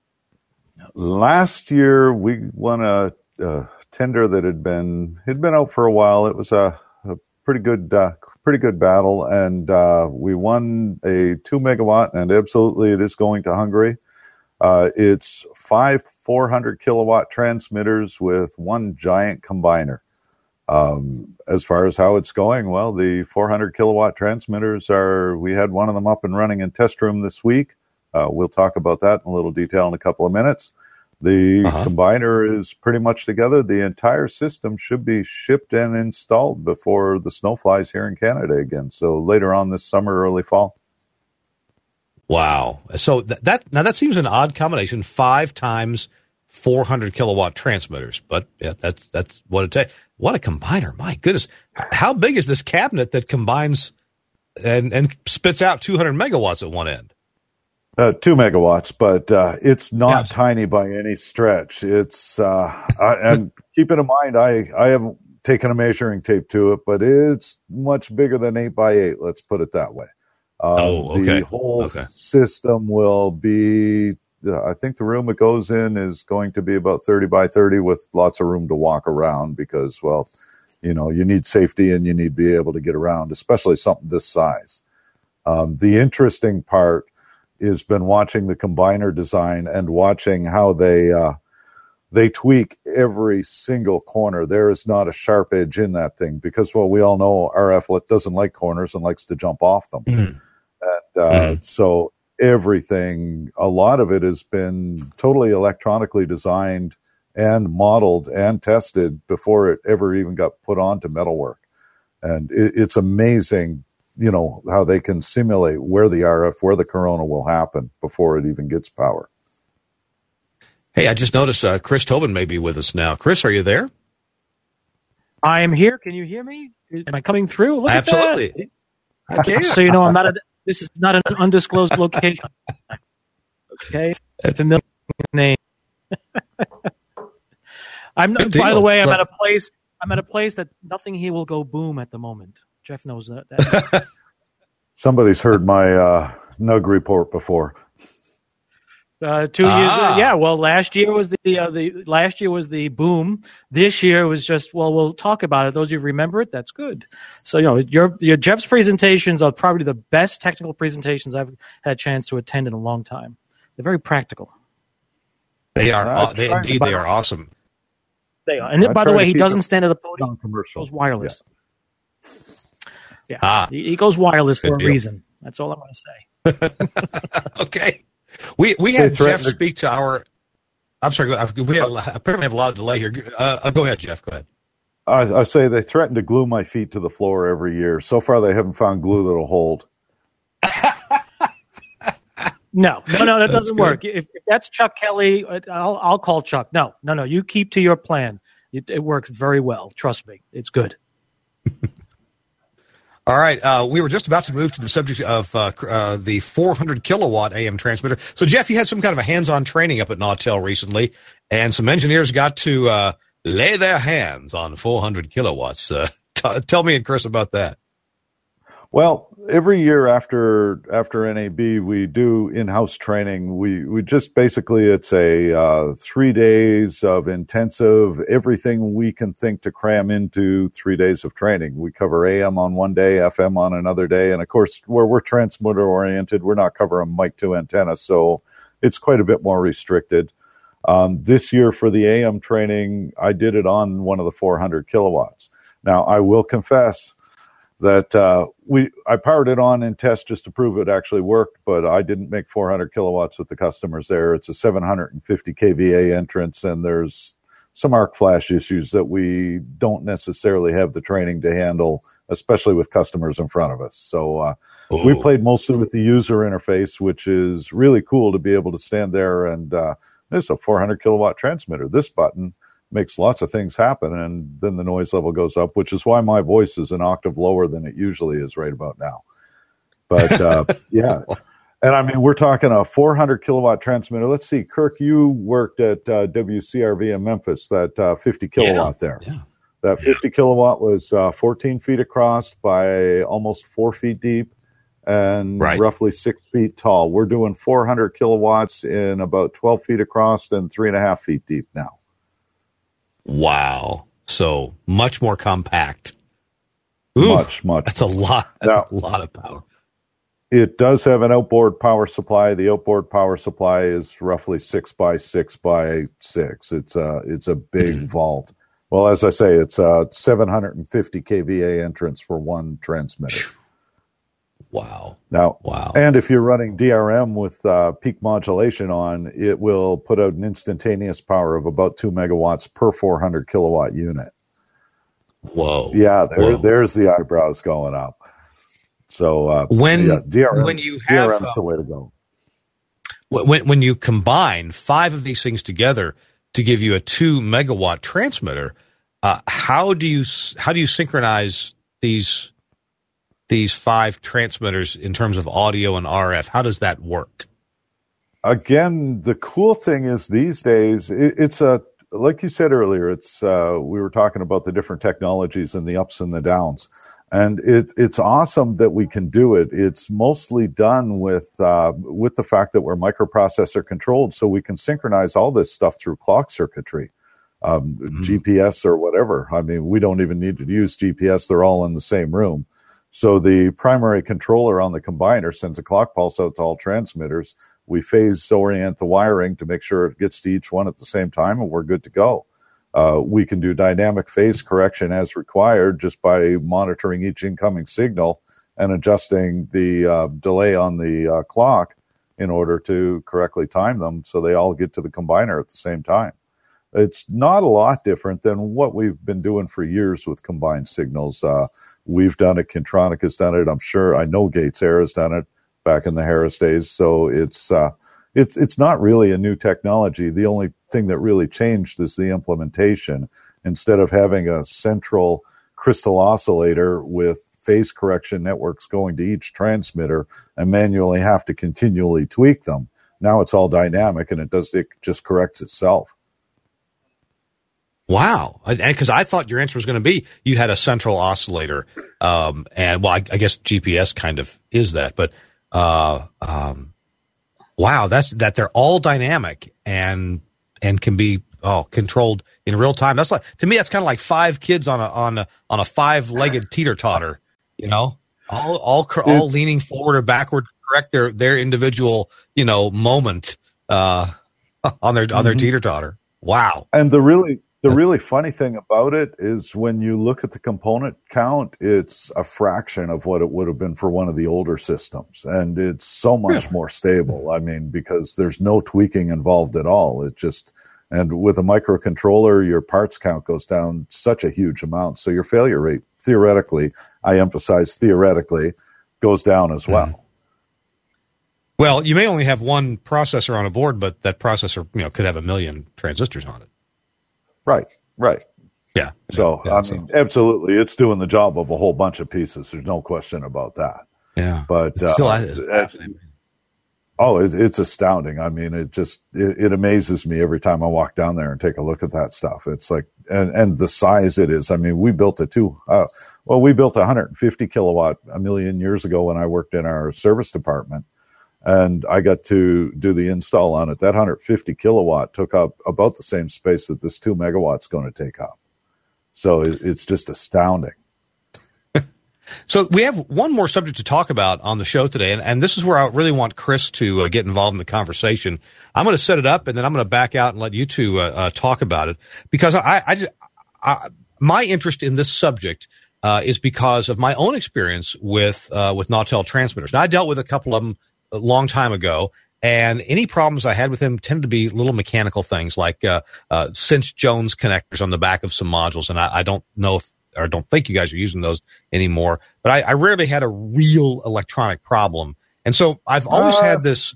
Last year we won a, a tender that had been had been out for a while. It was a, a pretty good uh, pretty good battle, and uh, we won a two megawatt, and absolutely it is going to Hungary. Uh, it's five four hundred kilowatt transmitters with one giant combiner. Um, as far as how it's going, well, the four hundred kilowatt transmitters are, we had one of them up and running in test room this week. Uh, we'll talk about that in a little detail in a couple of minutes. The uh-huh. combiner is pretty much together. The entire system should be shipped and installed before the snow flies here in Canada again. So later on this summer, early fall. Wow. So that, that now that seems an odd combination, five times four hundred kilowatt transmitters, but yeah, that's, that's what it takes. What a combiner. My goodness. How big is this cabinet that combines and, and spits out two hundred megawatts at one end? Uh, two megawatts, but, uh, it's not yeah. tiny by any stretch. It's, uh, I, and keep it in mind, I, I haven't taken a measuring tape to it, but it's much bigger than eight by eight. Let's put it that way. Um, oh, okay. The whole okay. system will be, I think the room it goes in is going to be about thirty by thirty with lots of room to walk around because, well, you know, you need safety and you need to be able to get around, especially something this size. Um, the interesting part has been watching the combiner design and watching how they uh, they tweak every single corner. There is not a sharp edge in that thing because, well, we all know R F doesn't like corners and likes to jump off them. Mm-hmm. And uh, mm-hmm. so everything, a lot of it has been totally electronically designed and modeled and tested before it ever even got put onto metalwork. And it, it's amazing, you know, how they can simulate where the R F, where the corona will happen before it even gets power. Hey, I just noticed uh, Chris Tobin may be with us now. Chris, are you there? I am here. Can you hear me? Am I coming through? Look Absolutely. At that. I can. So you know, I'm not. A, this is not an undisclosed location. Okay, a familiar name. I'm. By deal. the way, I'm so, at a place. I'm at a place that nothing here will go boom at the moment. Jeff knows that. that. Somebody's heard my uh, Nug report before. Uh, two ah. years, yeah. Well, last year was the uh, the last year was the boom. This year was just well, we'll talk about it. Those of you who remember it, that's good. So you know, your your Jeff's presentations are probably the best technical presentations I've had a chance to attend in a long time. They're very practical. They are. Uh, they, indeed, they are awesome. They are. And I by the way, he doesn't stand at the podium. Commercial. He goes wireless. Yeah, yeah. Ah. He, he goes wireless Good for a deal. reason. That's all I want to say. Okay. We we had Jeff to... speak to our. I'm sorry. We had, apparently have a lot of delay here. Uh, go ahead, Jeff. Go ahead. I, I say they threaten to glue my feet to the floor every year. So far, they haven't found glue that'll hold. No, no, no, that doesn't work. If, if that's Chuck Kelly, I'll I'll call Chuck. No, no, no. You keep to your plan. It, it works very well. Trust me, it's good. All right, uh, we were just about to move to the subject of uh, uh, the four hundred kilowatt A M transmitter. So, Jeff, you had some kind of a hands-on training up at Nautel recently, and some engineers got to uh, lay their hands on four hundred kilowatts. Uh, t- tell me and Chris about that. Well, every year after after N A B, we do in-house training. We we just basically it's a uh, three days of intensive everything we can think to cram into three days of training. We cover A M on one day, F M on another day, and of course, where we're transmitter oriented, we're not covering Mic two antenna, so it's quite a bit more restricted. Um, this year for the A M training, I did it on one of the four hundred kilowatts. Now, I will confess that uh, we I powered it on in test just to prove it actually worked, but I didn't make four hundred kilowatts with the customers there. It's a seven hundred fifty K V A entrance, and there's some arc flash issues that we don't necessarily have the training to handle, especially with customers in front of us. So uh, we played mostly with the user interface, which is really cool to be able to stand there and uh, this is a four hundred kilowatt transmitter. This button makes lots of things happen, and then the noise level goes up, which is why my voice is an octave lower than it usually is right about now. But, uh, yeah. And, I mean, we're talking a four hundred kilowatt transmitter. Let's see, Kirk, you worked at uh, W C R V in Memphis, that uh, fifty kilowatt yeah, there. Yeah. That fifty yeah. kilowatt was uh, fourteen feet across by almost four feet deep and right. roughly six feet tall. We're doing four hundred kilowatts in about twelve feet across and three and a half feet deep now. Wow. So much more compact. Ooh, much, much. That's a lot. That's now, a lot of power. It does have an outboard power supply. The outboard power supply is roughly six by six by six. It's a, it's a big mm-hmm. vault. Well, as I say, it's a seven hundred fifty K V A entrance for one transmitter. Wow. Now, wow. And if you're running D R M with uh, peak modulation on, it will put out an instantaneous power of about two megawatts per four hundred kilowatt unit. Whoa. Yeah, there, Whoa. there's the eyebrows going up. So uh, when yeah, D R M, when you have D R M's the way to go. When when you combine five of these things together to give you a two megawatt transmitter, uh, how do you how do you synchronize these? these five transmitters in terms of audio and R F? How does that work? Again, the cool thing is these days, it, it's a, like you said earlier, it's, uh, we were talking about the different technologies and the ups and the downs. And it, it's awesome that we can do it. It's mostly done with uh, with the fact that we're microprocessor controlled, so we can synchronize all this stuff through clock circuitry, um, mm-hmm. G P S or whatever. I mean, we don't even need to use G P S. They're all in the same room. So the primary controller on the combiner sends a clock pulse out to all transmitters. We phase orient the wiring to make sure it gets to each one at the same time, and we're good to go. Uh, we can do dynamic phase correction as required just by monitoring each incoming signal and adjusting the uh, delay on the uh, clock in order to correctly time them so they all get to the combiner at the same time. It's not a lot different than what we've been doing for years with combined signals. Uh, we've done it. Kintronic has done it. I'm sure I know Gates Air has done it back in the Harris days. So it's uh, it's it's not really a new technology. The only thing that really changed is the implementation. Instead of having a central crystal oscillator with phase correction networks going to each transmitter and manually have to continually tweak them, now it's all dynamic and it does it just corrects itself. Wow. Because I thought your answer was going to be you had a central oscillator. Um, and, well, I, I guess G P S kind of is that. But, uh, um, wow, that's that they're all dynamic and and can be oh controlled in real time. That's like, to me, that's kind of like five kids on a on a on a five-legged teeter-totter, you know, all all all leaning forward or backward to correct their their individual, you know, moment uh, on their on their mm-hmm. teeter-totter. Wow. And the really The really funny thing about it is when you look at the component count, it's a fraction of what it would have been for one of the older systems. And it's so much really? more stable. I mean, because there's no tweaking involved at all. It just, and with a microcontroller, your parts count goes down such a huge amount. So your failure rate, theoretically, I emphasize theoretically, goes down as well. Mm. Well, you may only have one processor on a board, but that processor, you know, could have a million transistors on it. Right, right. Yeah. So, yeah, I so. mean, absolutely, it's doing the job of a whole bunch of pieces. There's no question about that. Yeah. But, it still uh, is it, oh, it, it's astounding. I mean, it just, it, it amazes me every time I walk down there and take a look at that stuff. It's like, and, and the size it is. I mean, we built a two, uh, well, we built a one hundred fifty kilowatt a million years ago when I worked in our service department. And I got to do the install on it. That one hundred fifty kilowatt took up about the same space that this two megawatt's going to take up. So it, it's just astounding. So we have one more subject to talk about on the show today, and, and this is where I really want Chris to uh, get involved in the conversation. I'm going to set it up, and then I'm going to back out and let you two uh, uh, talk about it, because I, I, just, I my interest in this subject uh, is because of my own experience with uh, with Nautel transmitters. Now, I dealt with a couple of them a long time ago, and any problems I had with them tended to be little mechanical things like uh, uh, Cinch Jones connectors on the back of some modules, and I, I don't know if, or don't think you guys are using those anymore, but I, I rarely had a real electronic problem. And so I've always uh, had this.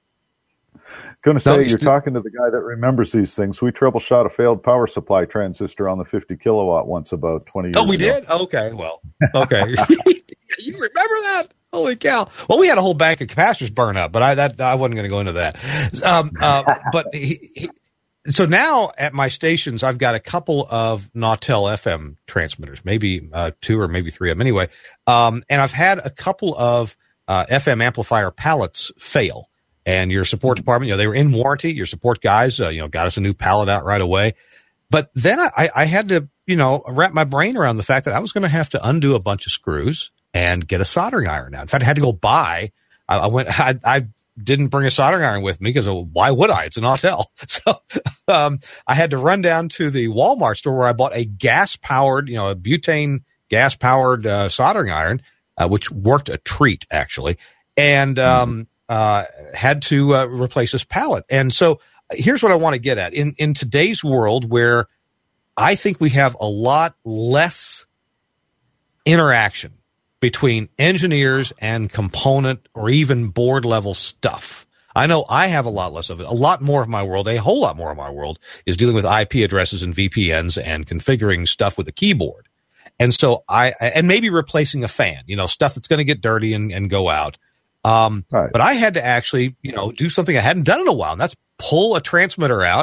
Going to say, no, you're st- talking to the guy that remembers these things. We troubleshot a failed power supply transistor on the fifty kilowatt once about twenty years ago. Oh, we ago. did? Okay, well, okay. You remember that? Holy cow! Well, we had a whole bank of capacitors burn up, but I that I wasn't going to go into that. Um, uh, but he, he, so now at my stations, I've got a couple of Nautel F M transmitters, maybe uh, two or maybe three of them. Anyway, um, and I've had a couple of uh, F M amplifier pallets fail. And your support department, you know, they were in warranty. Your support guys, uh, you know, got us a new pallet out right away. But then I, I had to, you know, wrap my brain around the fact that I was going to have to undo a bunch of screws and get a soldering iron out. In fact, I had to go buy. I, I went. I, I didn't bring a soldering iron with me because why would I? It's an Nautel. So um, I had to run down to the Walmart store where I bought a gas-powered, you know, a butane gas-powered uh, soldering iron, uh, which worked a treat actually, and. Um, Uh, had to uh, replace this pallet. And so here's what I want to get at. In in today's world where I think we have a lot less interaction between engineers and component or even board level stuff. I know I have a lot less of it. A lot more of my world, a whole lot more of my world is dealing with I P addresses and V P Ns and configuring stuff with a keyboard. And so I, and maybe replacing a fan, you know, stuff that's going to get dirty and, and go out. Um, right. But I had to actually, you know, do something I hadn't done in a while, and that's pull a transmitter out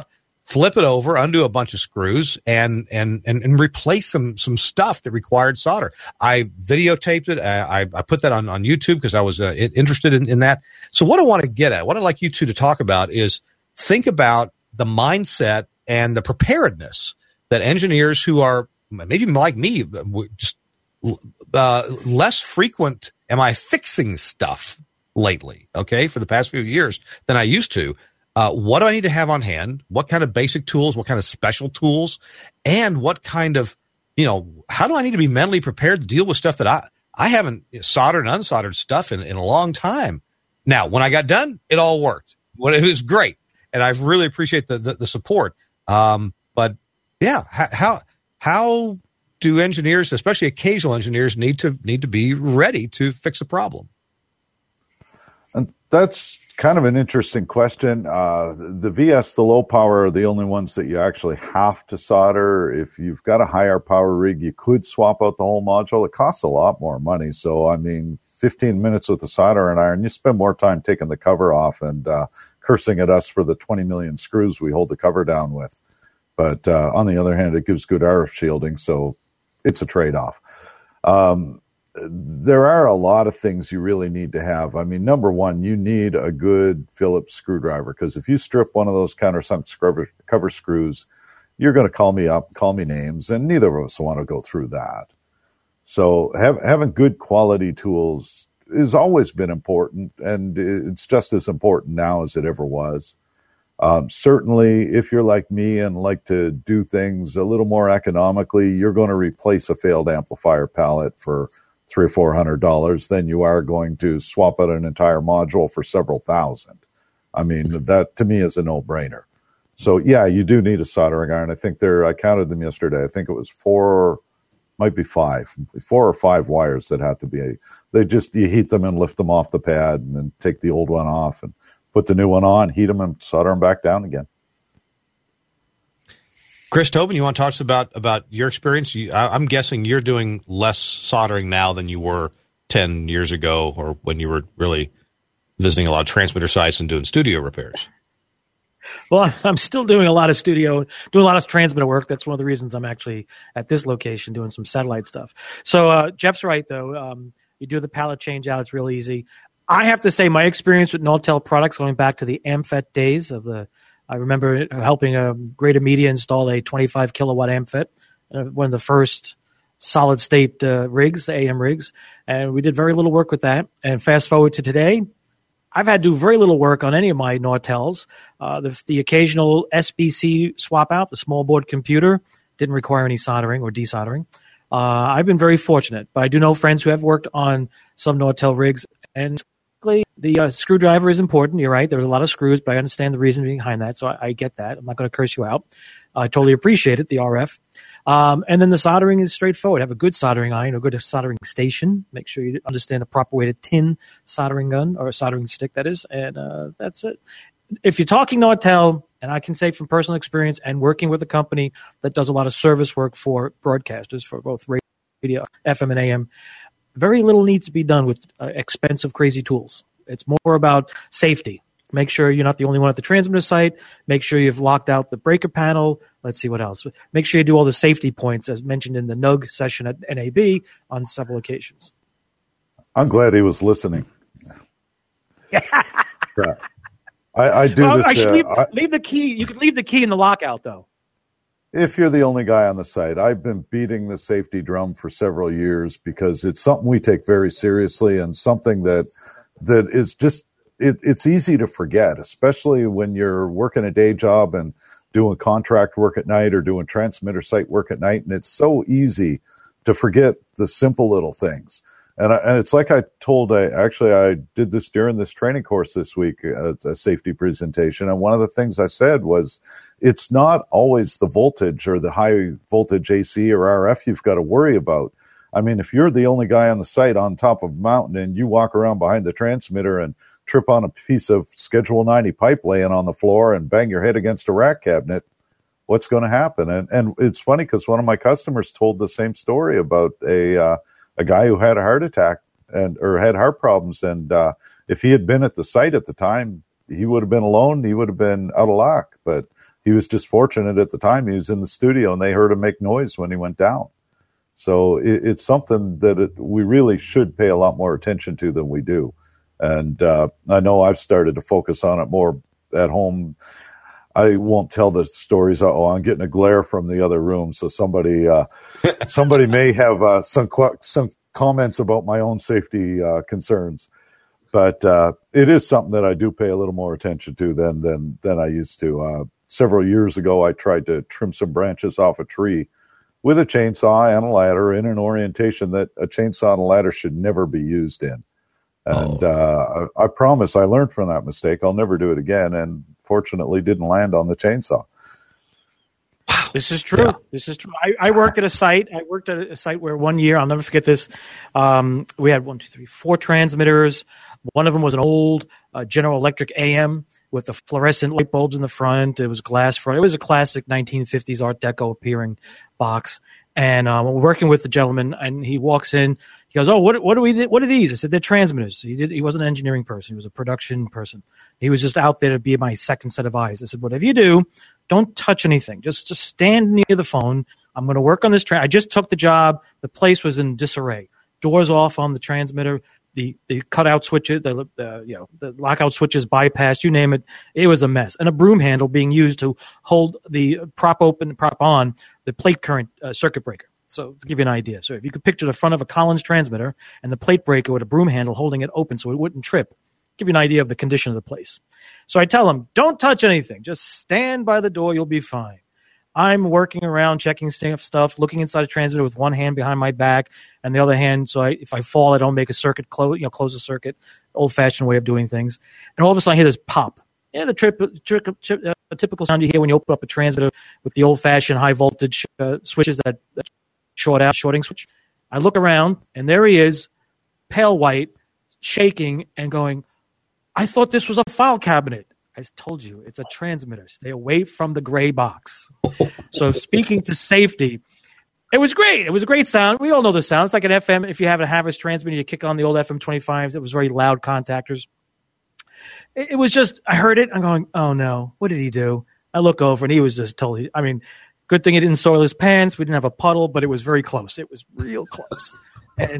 flip it over, undo a bunch of screws, and and and, and replace some some stuff that required solder. I videotaped it. I, I put that on, on YouTube because I was uh, interested in, in that. So what I want to get at, what I'd like you two to talk about is think about the mindset and the preparedness that engineers who are maybe like me, just uh, less frequent am I fixing stuff lately, okay, for the past few years than I used to. Uh, what do I need to have on hand? What kind of basic tools? What kind of special tools? And what kind of, you know, how do I need to be mentally prepared to deal with stuff that I, I haven't soldered and unsoldered stuff in, in a long time. Now, when I got done, it all worked. Well, it was great. And I really appreciate the, the, the support. Um, but yeah, how, how, how do engineers, especially occasional engineers, need to, need to be ready to fix a problem? And that's kind of an interesting question. Uh, the V S, the low power, are the only ones that you actually have to solder. If you've got a higher power rig, you could swap out the whole module. It costs a lot more money. So, I mean, fifteen minutes with the soldering iron, you spend more time taking the cover off and uh, cursing at us for the twenty million screws we hold the cover down with. But uh, on the other hand, it gives good R F shielding, so it's a trade-off. Um, There are a lot of things you really need to have. I mean, number one, you need a good Phillips screwdriver, because if you strip one of those countersunk cover, cover screws, you're going to call me up, call me names, and neither of us want to go through that. So have, having good quality tools has always been important, and it's just as important now as it ever was. Um, certainly, if you're like me and like to do things a little more economically, you're going to replace a failed amplifier pallet for three or four hundred dollars than you are going to swap out an entire module for several thousand. I mean, that to me is a no-brainer. So yeah, you do need a soldering iron. I think there, I counted them yesterday. I think it was four, might be five, four or five wires that had to be. They just, you heat them and lift them off the pad, and then take the old one off and put the new one on, heat them, and solder them back down again. Chris Tobin, you want to talk to us about, about your experience? You, I, I'm guessing you're doing less soldering now than you were ten years ago, or when you were really visiting a lot of transmitter sites and doing studio repairs. Well, I'm still doing a lot of studio, doing a lot of transmitter work. That's one of the reasons I'm actually at this location doing some satellite stuff. So uh, Jeff's right, though. Um, you do the pallet change out. It's real easy. I have to say my experience with Nortel products going back to the AmFET days of the I remember helping a Greater Media install a twenty-five kilowatt AmFET, uh, one of the first solid state uh, rigs, the A M rigs, and we did very little work with that. And fast forward to today, I've had to do very little work on any of my Nortels. Uh, the, the occasional S B C swap out, the small board computer, didn't require any soldering or desoldering. Uh, I've been very fortunate, but I do know friends who have worked on some Nortel rigs, and the uh, screwdriver is important. You're right. There's a lot of screws, but I understand the reason behind that, so I, I get that. I'm not going to curse you out. I totally appreciate it, the R F. Um, and then the soldering is straightforward. Have a good soldering iron or good soldering station. Make sure you understand the proper way to tin soldering gun or a soldering stick, that is, and uh, that's it. If you're talking Nortel, and I can say from personal experience and working with a company that does a lot of service work for broadcasters, for both radio, F M, and A M, very little needs to be done with uh, expensive, crazy tools. It's more about safety. Make sure you're not the only one at the transmitter site. Make sure you've locked out the breaker panel. Let's see what else. Make sure you do all the safety points as mentioned in the N U G session at N A B on several occasions. I'm glad he was listening. Yeah. I, I do well, this. I should uh, leave, I, leave the key. You can leave the key in the lockout, though. If you're the only guy on the site, I've been beating the safety drum for several years because it's something we take very seriously, and something that that is just, it, it's easy to forget, especially when you're working a day job and doing contract work at night or doing transmitter site work at night. And it's so easy to forget the simple little things. And, I, and it's like I told, I actually, I did this during this training course this week, uh, a safety presentation. And one of the things I said was, it's not always the voltage or the high voltage A C or R F you've got to worry about. I mean, if you're the only guy on the site on top of a mountain and you walk around behind the transmitter and trip on a piece of Schedule ninety pipe laying on the floor and bang your head against a rack cabinet, what's going to happen? And and it's funny because one of my customers told the same story about a uh, a guy who had a heart attack and or had heart problems. And uh, if he had been at the site at the time, he would have been alone. He would have been out of luck. But he was just fortunate at the time. He was in the studio and they heard him make noise when he went down. So it, it's something that it, we really should pay a lot more attention to than we do. And uh, I know I've started to focus on it more at home. I won't tell the stories. Oh, I'm getting a glare from the other room. So somebody, uh, somebody may have uh, some some comments about my own safety uh, concerns. But uh, it is something that I do pay a little more attention to than than than I used to. Uh, several years ago, I tried to trim some branches off a tree with a chainsaw and a ladder in an orientation that a chainsaw and a ladder should never be used in. And oh. uh, I, I promise I learned from that mistake. I'll never do it again. And fortunately, didn't land on the chainsaw. Wow, this is true. Yeah. This is true. I, I worked at a site. I worked at a site where one year, I'll never forget this. Um, we had one, two, three, four transmitters. One of them was an old uh, General Electric A M with the fluorescent light bulbs in the front. It was glass front. It was a classic nineteen fifties Art Deco appearing box. And uh, we're working with the gentleman, and he walks in. He goes, "Oh, what what are we? What are these?" I said, "They're transmitters." He did. He wasn't an engineering person. He was a production person. He was just out there to be my second set of eyes. I said, "Whatever you do, don't touch anything. Just just stand near the phone. I'm going to work on this train." I just took the job. The place was in disarray. Doors off on the transmitter. The the cutout switches, the, the you know the lockout switches bypassed, you name it. It was a mess, and a broom handle being used to hold the prop open, prop on the plate current uh, circuit breaker. So to give you an idea, so if you could picture the front of a Collins transmitter and the plate breaker with a broom handle holding it open so it wouldn't trip, give you an idea of the condition of the place. So I tell them, don't touch anything, just stand by the door, you'll be fine. I'm working around, checking stuff, looking inside a transmitter with one hand behind my back and the other hand, so I, if I fall, I don't make a circuit close, you know, close a circuit, old-fashioned way of doing things. And all of a sudden, I hear this pop. Yeah, the trip, trip, trip, uh, typical sound you hear when you open up a transmitter with the old-fashioned high-voltage uh, switches that, that short out, shorting switch. I look around, and there he is, pale white, shaking, and going, "I thought this was a file cabinet." I told you, it's a transmitter. Stay away from the gray box. So speaking to safety, it was great. It was a great sound. We all know the sound. It's like an F M. If you have a Havas transmitter, you kick on the old F M twenty-fives. It was very loud contactors. It, it was just, I heard it. I'm going, oh no, what did he do? I look over and he was just totally, I mean, good thing he didn't soil his pants. We didn't have a puddle, but it was very close. It was real close. And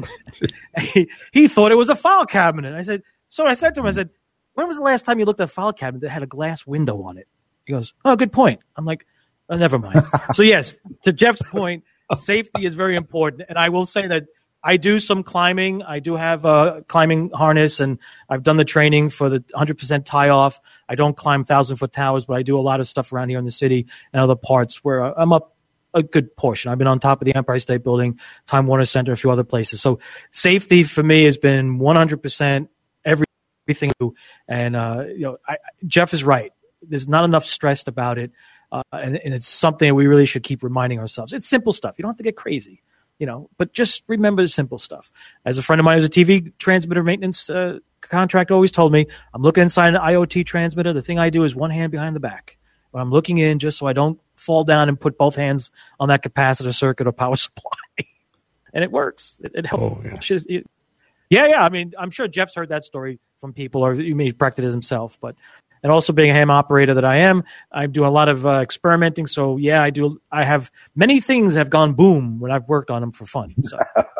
he, he thought it was a file cabinet. I said, so I said to him, I said, when was the last time you looked at a file cabinet that had a glass window on it? He goes, oh, good point. I'm like, oh, never mind. So, yes, to Jeff's point, safety is very important. And I will say that I do some climbing. I do have a climbing harness, and I've done the training for the one hundred percent tie-off. I don't climb thousand-foot towers, but I do a lot of stuff around here in the city and other parts where I'm up a good portion. I've been on top of the Empire State Building, Time Warner Center, a few other places. So safety for me has been one hundred percent every everything. And, uh, you know, I, Jeff is right. There's not enough stressed about it. Uh, and, and it's something we really should keep reminding ourselves. It's simple stuff. You don't have to get crazy, you know, but just remember the simple stuff. As a friend of mine who's a T V transmitter maintenance uh, contractor always told me, I'm looking inside an I O T transmitter. The thing I do is one hand behind the back. But I'm looking in just so I don't fall down and put both hands on that capacitor circuit or power supply. And it works. It, it helps. Oh, yeah. It, yeah, yeah. I mean, I'm sure Jeff's heard that story from people, or you may practice it himself. But and also being a ham operator that I am, I do a lot of uh, experimenting. So yeah, I do. I have many things have gone boom when I've worked on them for fun. So.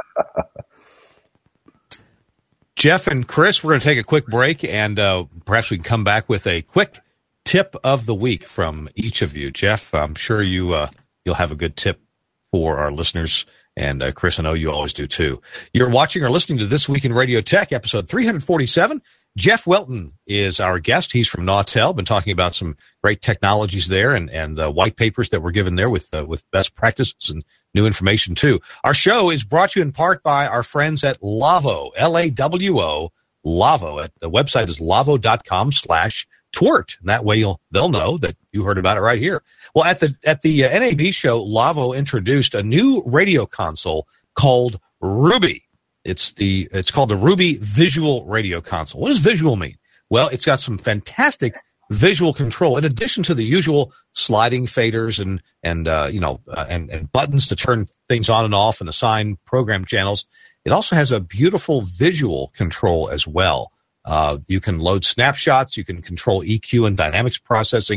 Jeff and Chris, we're going to take a quick break, and uh, perhaps we can come back with a quick tip of the week from each of you. Jeff, I'm sure you uh, you'll have a good tip for our listeners. And uh, Chris, I know you always do too. You're watching or listening to This Week in Radio Tech, episode three forty-seven. Jeff Welton is our guest. He's from Nautel. Been talking about some great technologies there and and uh, white papers that were given there with uh, with best practices and new information too. Our show is brought to you in part by our friends at Lavo, L A W O, Lavo. The website is lavo.com slash twert. And that way you'll they'll know that you heard about it right here. Well, at the at the uh, N A B show, Lavo introduced a new radio console called Ruby. It's the it's called the Ruby Visual Radio Console. What does visual mean? Well, it's got some fantastic visual control in addition to the usual sliding faders and and uh, you know uh, and and buttons to turn things on and off and assign program channels. It also has a beautiful visual control as well. Uh, you can load snapshots, you can control E Q and dynamics processing,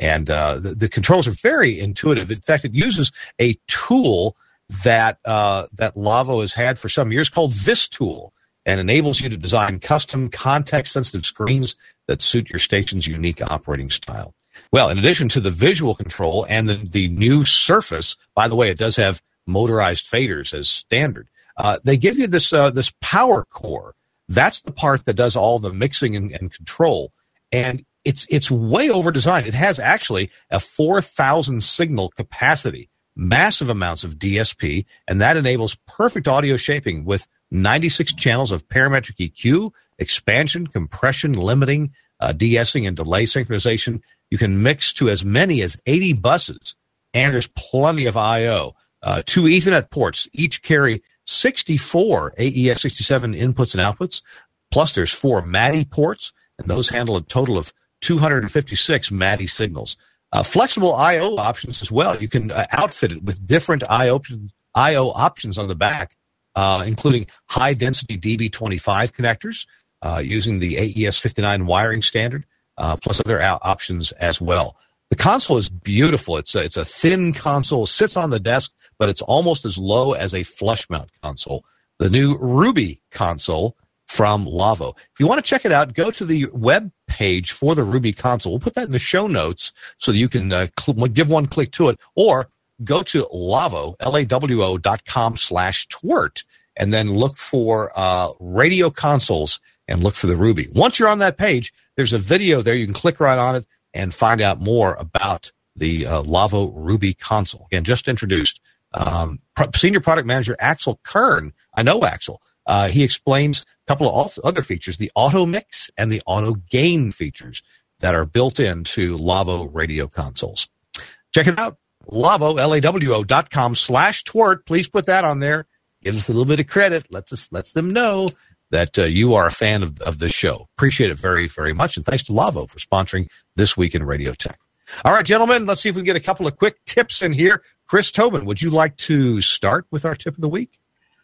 And uh, the, the controls are very intuitive. In fact, it uses a tool that uh, that Lavo has had for some years called VisTool, and enables you to design custom context-sensitive screens that suit your station's unique operating style. Well, in addition to the visual control and the, the new Surface, by the way, it does have motorized faders as standard. Uh, they give you this uh, this power core. That's the part that does all the mixing and, and control, and it's it's way over designed. It has actually a four thousand signal capacity, massive amounts of D S P, and that enables perfect audio shaping with ninety-six channels of parametric E Q, expansion, compression, limiting, uh, de-essing, and delay synchronization. You can mix to as many as eighty buses, and there's plenty of I O. Uh, two Ethernet ports each carry sixty-four A E S sixty-seven inputs and outputs, plus there's four M A D I ports, and those handle a total of two hundred fifty-six M A D I signals. Uh, flexible I O options as well. You can uh, outfit it with different I O, I O options on the back, uh, including high-density D B twenty-five connectors uh, using the A E S fifty-nine wiring standard, uh, plus other out- options as well. The console is beautiful. It's a, it's a thin console, sits on the desk, but it's almost as low as a flush mount console. The new Ruby console from Lavo. If you want to check it out, go to the web page for the Ruby console. We'll put that in the show notes so that you can uh, cl- give one click to it, or go to Lavo, L A W O dot com slash twert, and then look for uh, radio consoles and look for the Ruby. Once you're on that page, there's a video there. You can click right on it and find out more about the uh, Lavo Ruby console. Again, just introduced. Um, Pro- Senior Product Manager Axel Kern, I know Axel, uh, he explains a couple of other features, the auto mix and the auto gain features that are built into Lavo radio consoles. Check it out. Lavo, L A W O dot com slash twert. Please put that on there. Give us a little bit of credit. Let's us, lets them know that uh, you are a fan of, of this show. Appreciate it very, very much. And thanks to Lavo for sponsoring This Week in Radio Tech. All right, gentlemen, let's see if we can get a couple of quick tips in here. Chris Tobin, would you like to start with our tip of the week?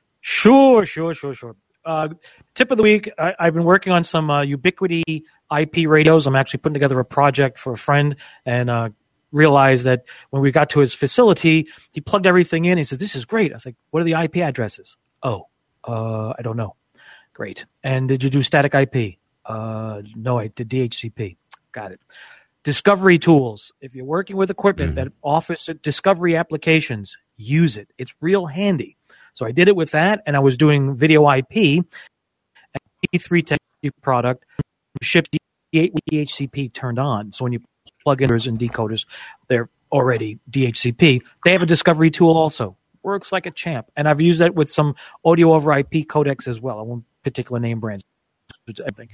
Sure, sure, sure, sure. Uh, tip of the week, I, I've been working on some uh, Ubiquiti I P radios. I'm actually putting together a project for a friend, and uh, realized that when we got to his facility, he plugged everything in. He said, "This is great." I was like, "What are the I P addresses?" "Oh, uh, I don't know." "Great. And did you do static I P?" Uh, "No, I did D H C P." "Got it." Discovery tools. If you're working with equipment mm-hmm. that offers discovery applications, use it. It's real handy. So I did it with that, and I was doing video I P, and P three Tech product shipped D H C P turned on. So when you plug in and decoders, they're already D H C P. They have a discovery tool also. Works like a champ. And I've used that with some audio over I P codecs as well. I won't particular name brands. Everything.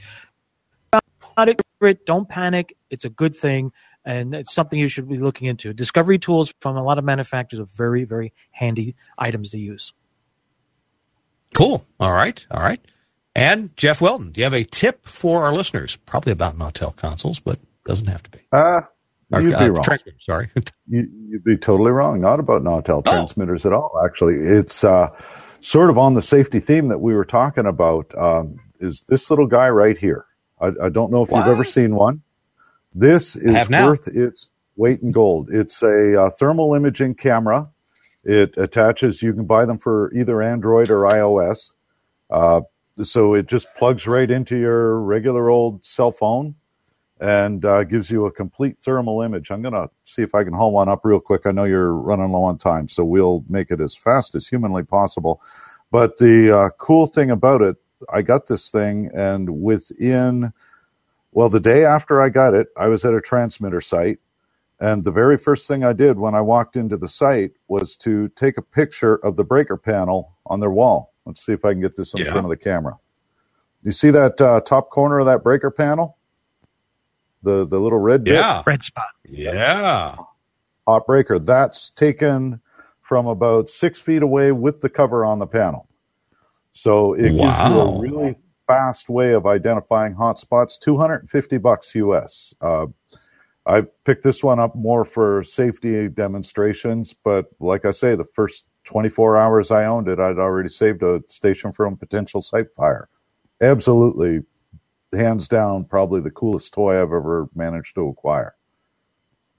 Don't panic. It's a good thing, and it's something you should be looking into. Discovery tools from a lot of manufacturers are very, very handy items to use. Cool. All right. All right. And Jeff Welton, do you have a tip for our listeners? Probably about Nautel consoles, but doesn't have to be. Uh, you'd or, be uh, wrong. Sorry. you, you'd be totally wrong. Not about Nautel oh. transmitters at all, actually. It's uh, sort of on the safety theme that we were talking about, um, is this little guy right here. I, I don't know if what? you've ever seen one. This is worth its weight in gold. It's a uh, thermal imaging camera. It attaches, you can buy them for either Android or iOS. Uh, so it just plugs right into your regular old cell phone and uh, gives you a complete thermal image. I'm going to see if I can haul one up real quick. I know you're running low on time, so we'll make it as fast as humanly possible. But the uh, cool thing about it, I got this thing, and within, well, the day after I got it, I was at a transmitter site, and the very first thing I did when I walked into the site was to take a picture of the breaker panel on their wall. Let's see if I can get this in yeah. front of the camera. You see that uh, top corner of that breaker panel? The the little red bit? Yeah. Red spot. Yeah. Hot breaker. That's taken from about six feet away with the cover on the panel. So it wow. gives you a really fast way of identifying hot spots. two hundred fifty bucks U S. Uh, I picked this one up more for safety demonstrations, but like I say, the first twenty-four hours I owned it, I'd already saved a station from potential site fire. Absolutely, hands down, probably the coolest toy I've ever managed to acquire.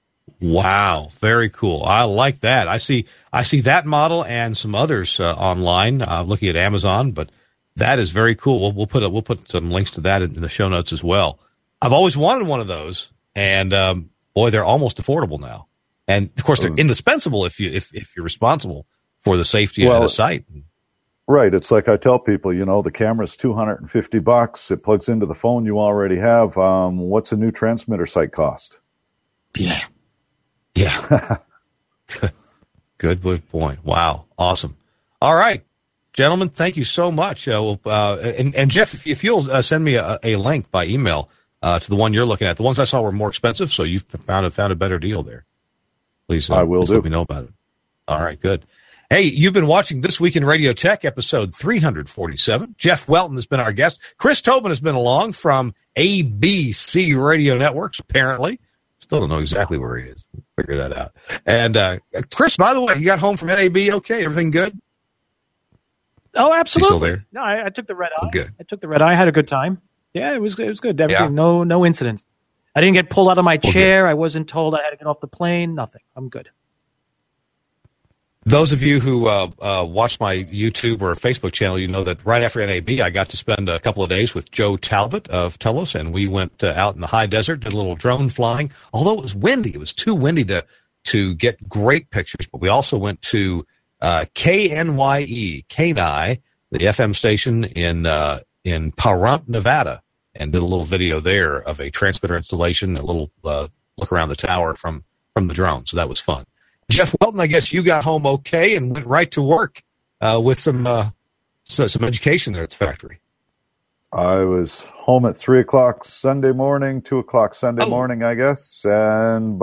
Wow, very cool. I like that. I see I see that model and some others uh, online, uh, looking at Amazon, but that is very cool. We'll, we'll put a, we'll put some links to that in the show notes as well. I've always wanted one of those, and um, boy, they're almost affordable now. And of course, they're indispensable if you if, if you're responsible for the safety well, of the site. Right. It's like I tell people, you know, the camera's two hundred fifty bucks. It plugs into the phone you already have. Um, what's a new transmitter site cost? Yeah. Yeah. Good, good point. Wow. Awesome. All right, gentlemen, thank you so much. Uh, we'll, uh, and, and Jeff, if, if you'll uh, send me a, a link by email uh, to the one you're looking at. The ones I saw were more expensive, so you found a, found a better deal there. Please, uh, I will please do. let me know about it. All right, good. Hey, you've been watching This Week in Radio Tech, episode three forty-seven. Jeff Welton has been our guest. Chris Tobin has been along from A B C Radio Networks, apparently. Still don't know exactly where he is. We'll figure that out. And uh, Chris, by the way, you got home from N A B okay? Everything good? Oh, absolutely. Still there? No, I, I took the red eye. Oh, good. I took the red eye. I had a good time. Yeah, it was it was good. Everything, Yeah. no no incidents. I didn't get pulled out of my Well, chair. I wasn't told I had to get off the plane. Nothing. I'm good. Those of you who uh, uh, watch my YouTube or Facebook channel, you know that right after N A B, I got to spend a couple of days with Joe Talbot of Telos, and we went uh, out in the high desert, did a little drone flying. Although it was windy, it was too windy to to get great pictures. But we also went to uh, K N Y E, K N I, the F M station in uh, in Pahrump, Nevada, and did a little video there of a transmitter installation, a little uh, look around the tower from from the drone. So that was fun. Jeff Welton, I guess you got home okay and went right to work uh, with some uh, so, some education there at the factory. I was home at three o'clock Sunday morning, two o'clock Sunday Oh. morning, I guess. And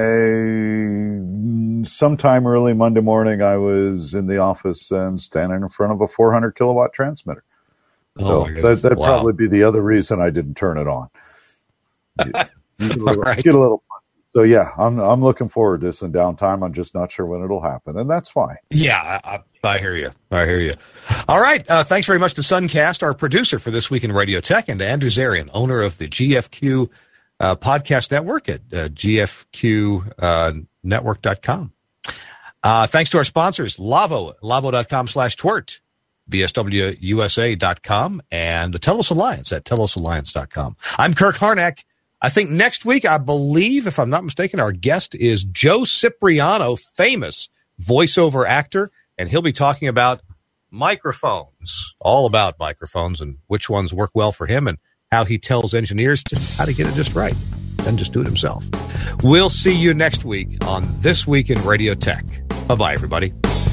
by sometime early Monday morning, I was in the office and standing in front of a four hundred kilowatt transmitter. Oh, So my goodness. that, that'd Wow. probably be the other reason I didn't turn it on. You- you get a little, Right. get a little So yeah, I'm I'm looking forward to some downtime. I'm just not sure when it'll happen, and that's fine. Yeah, I, I, I hear you. I hear you. All right. Uh, thanks very much to Suncast, our producer for This Week in Radio Tech, and to Andrew Zarian, owner of the G F Q uh, podcast network at uh, G F Q network dot com. Uh, thanks to our sponsors, Lavo, lavo.com slash twert, B S W U S A dot com, and the Telos Alliance at telos alliance dot com. I'm Kirk Harnack. I think next week, I believe, if I'm not mistaken, our guest is Joe Cipriano, famous voiceover actor, and he'll be talking about microphones, all about microphones and which ones work well for him and how he tells engineers just how to get it just right and just do it himself. We'll see you next week on This Week in Radio Tech. Bye-bye, everybody.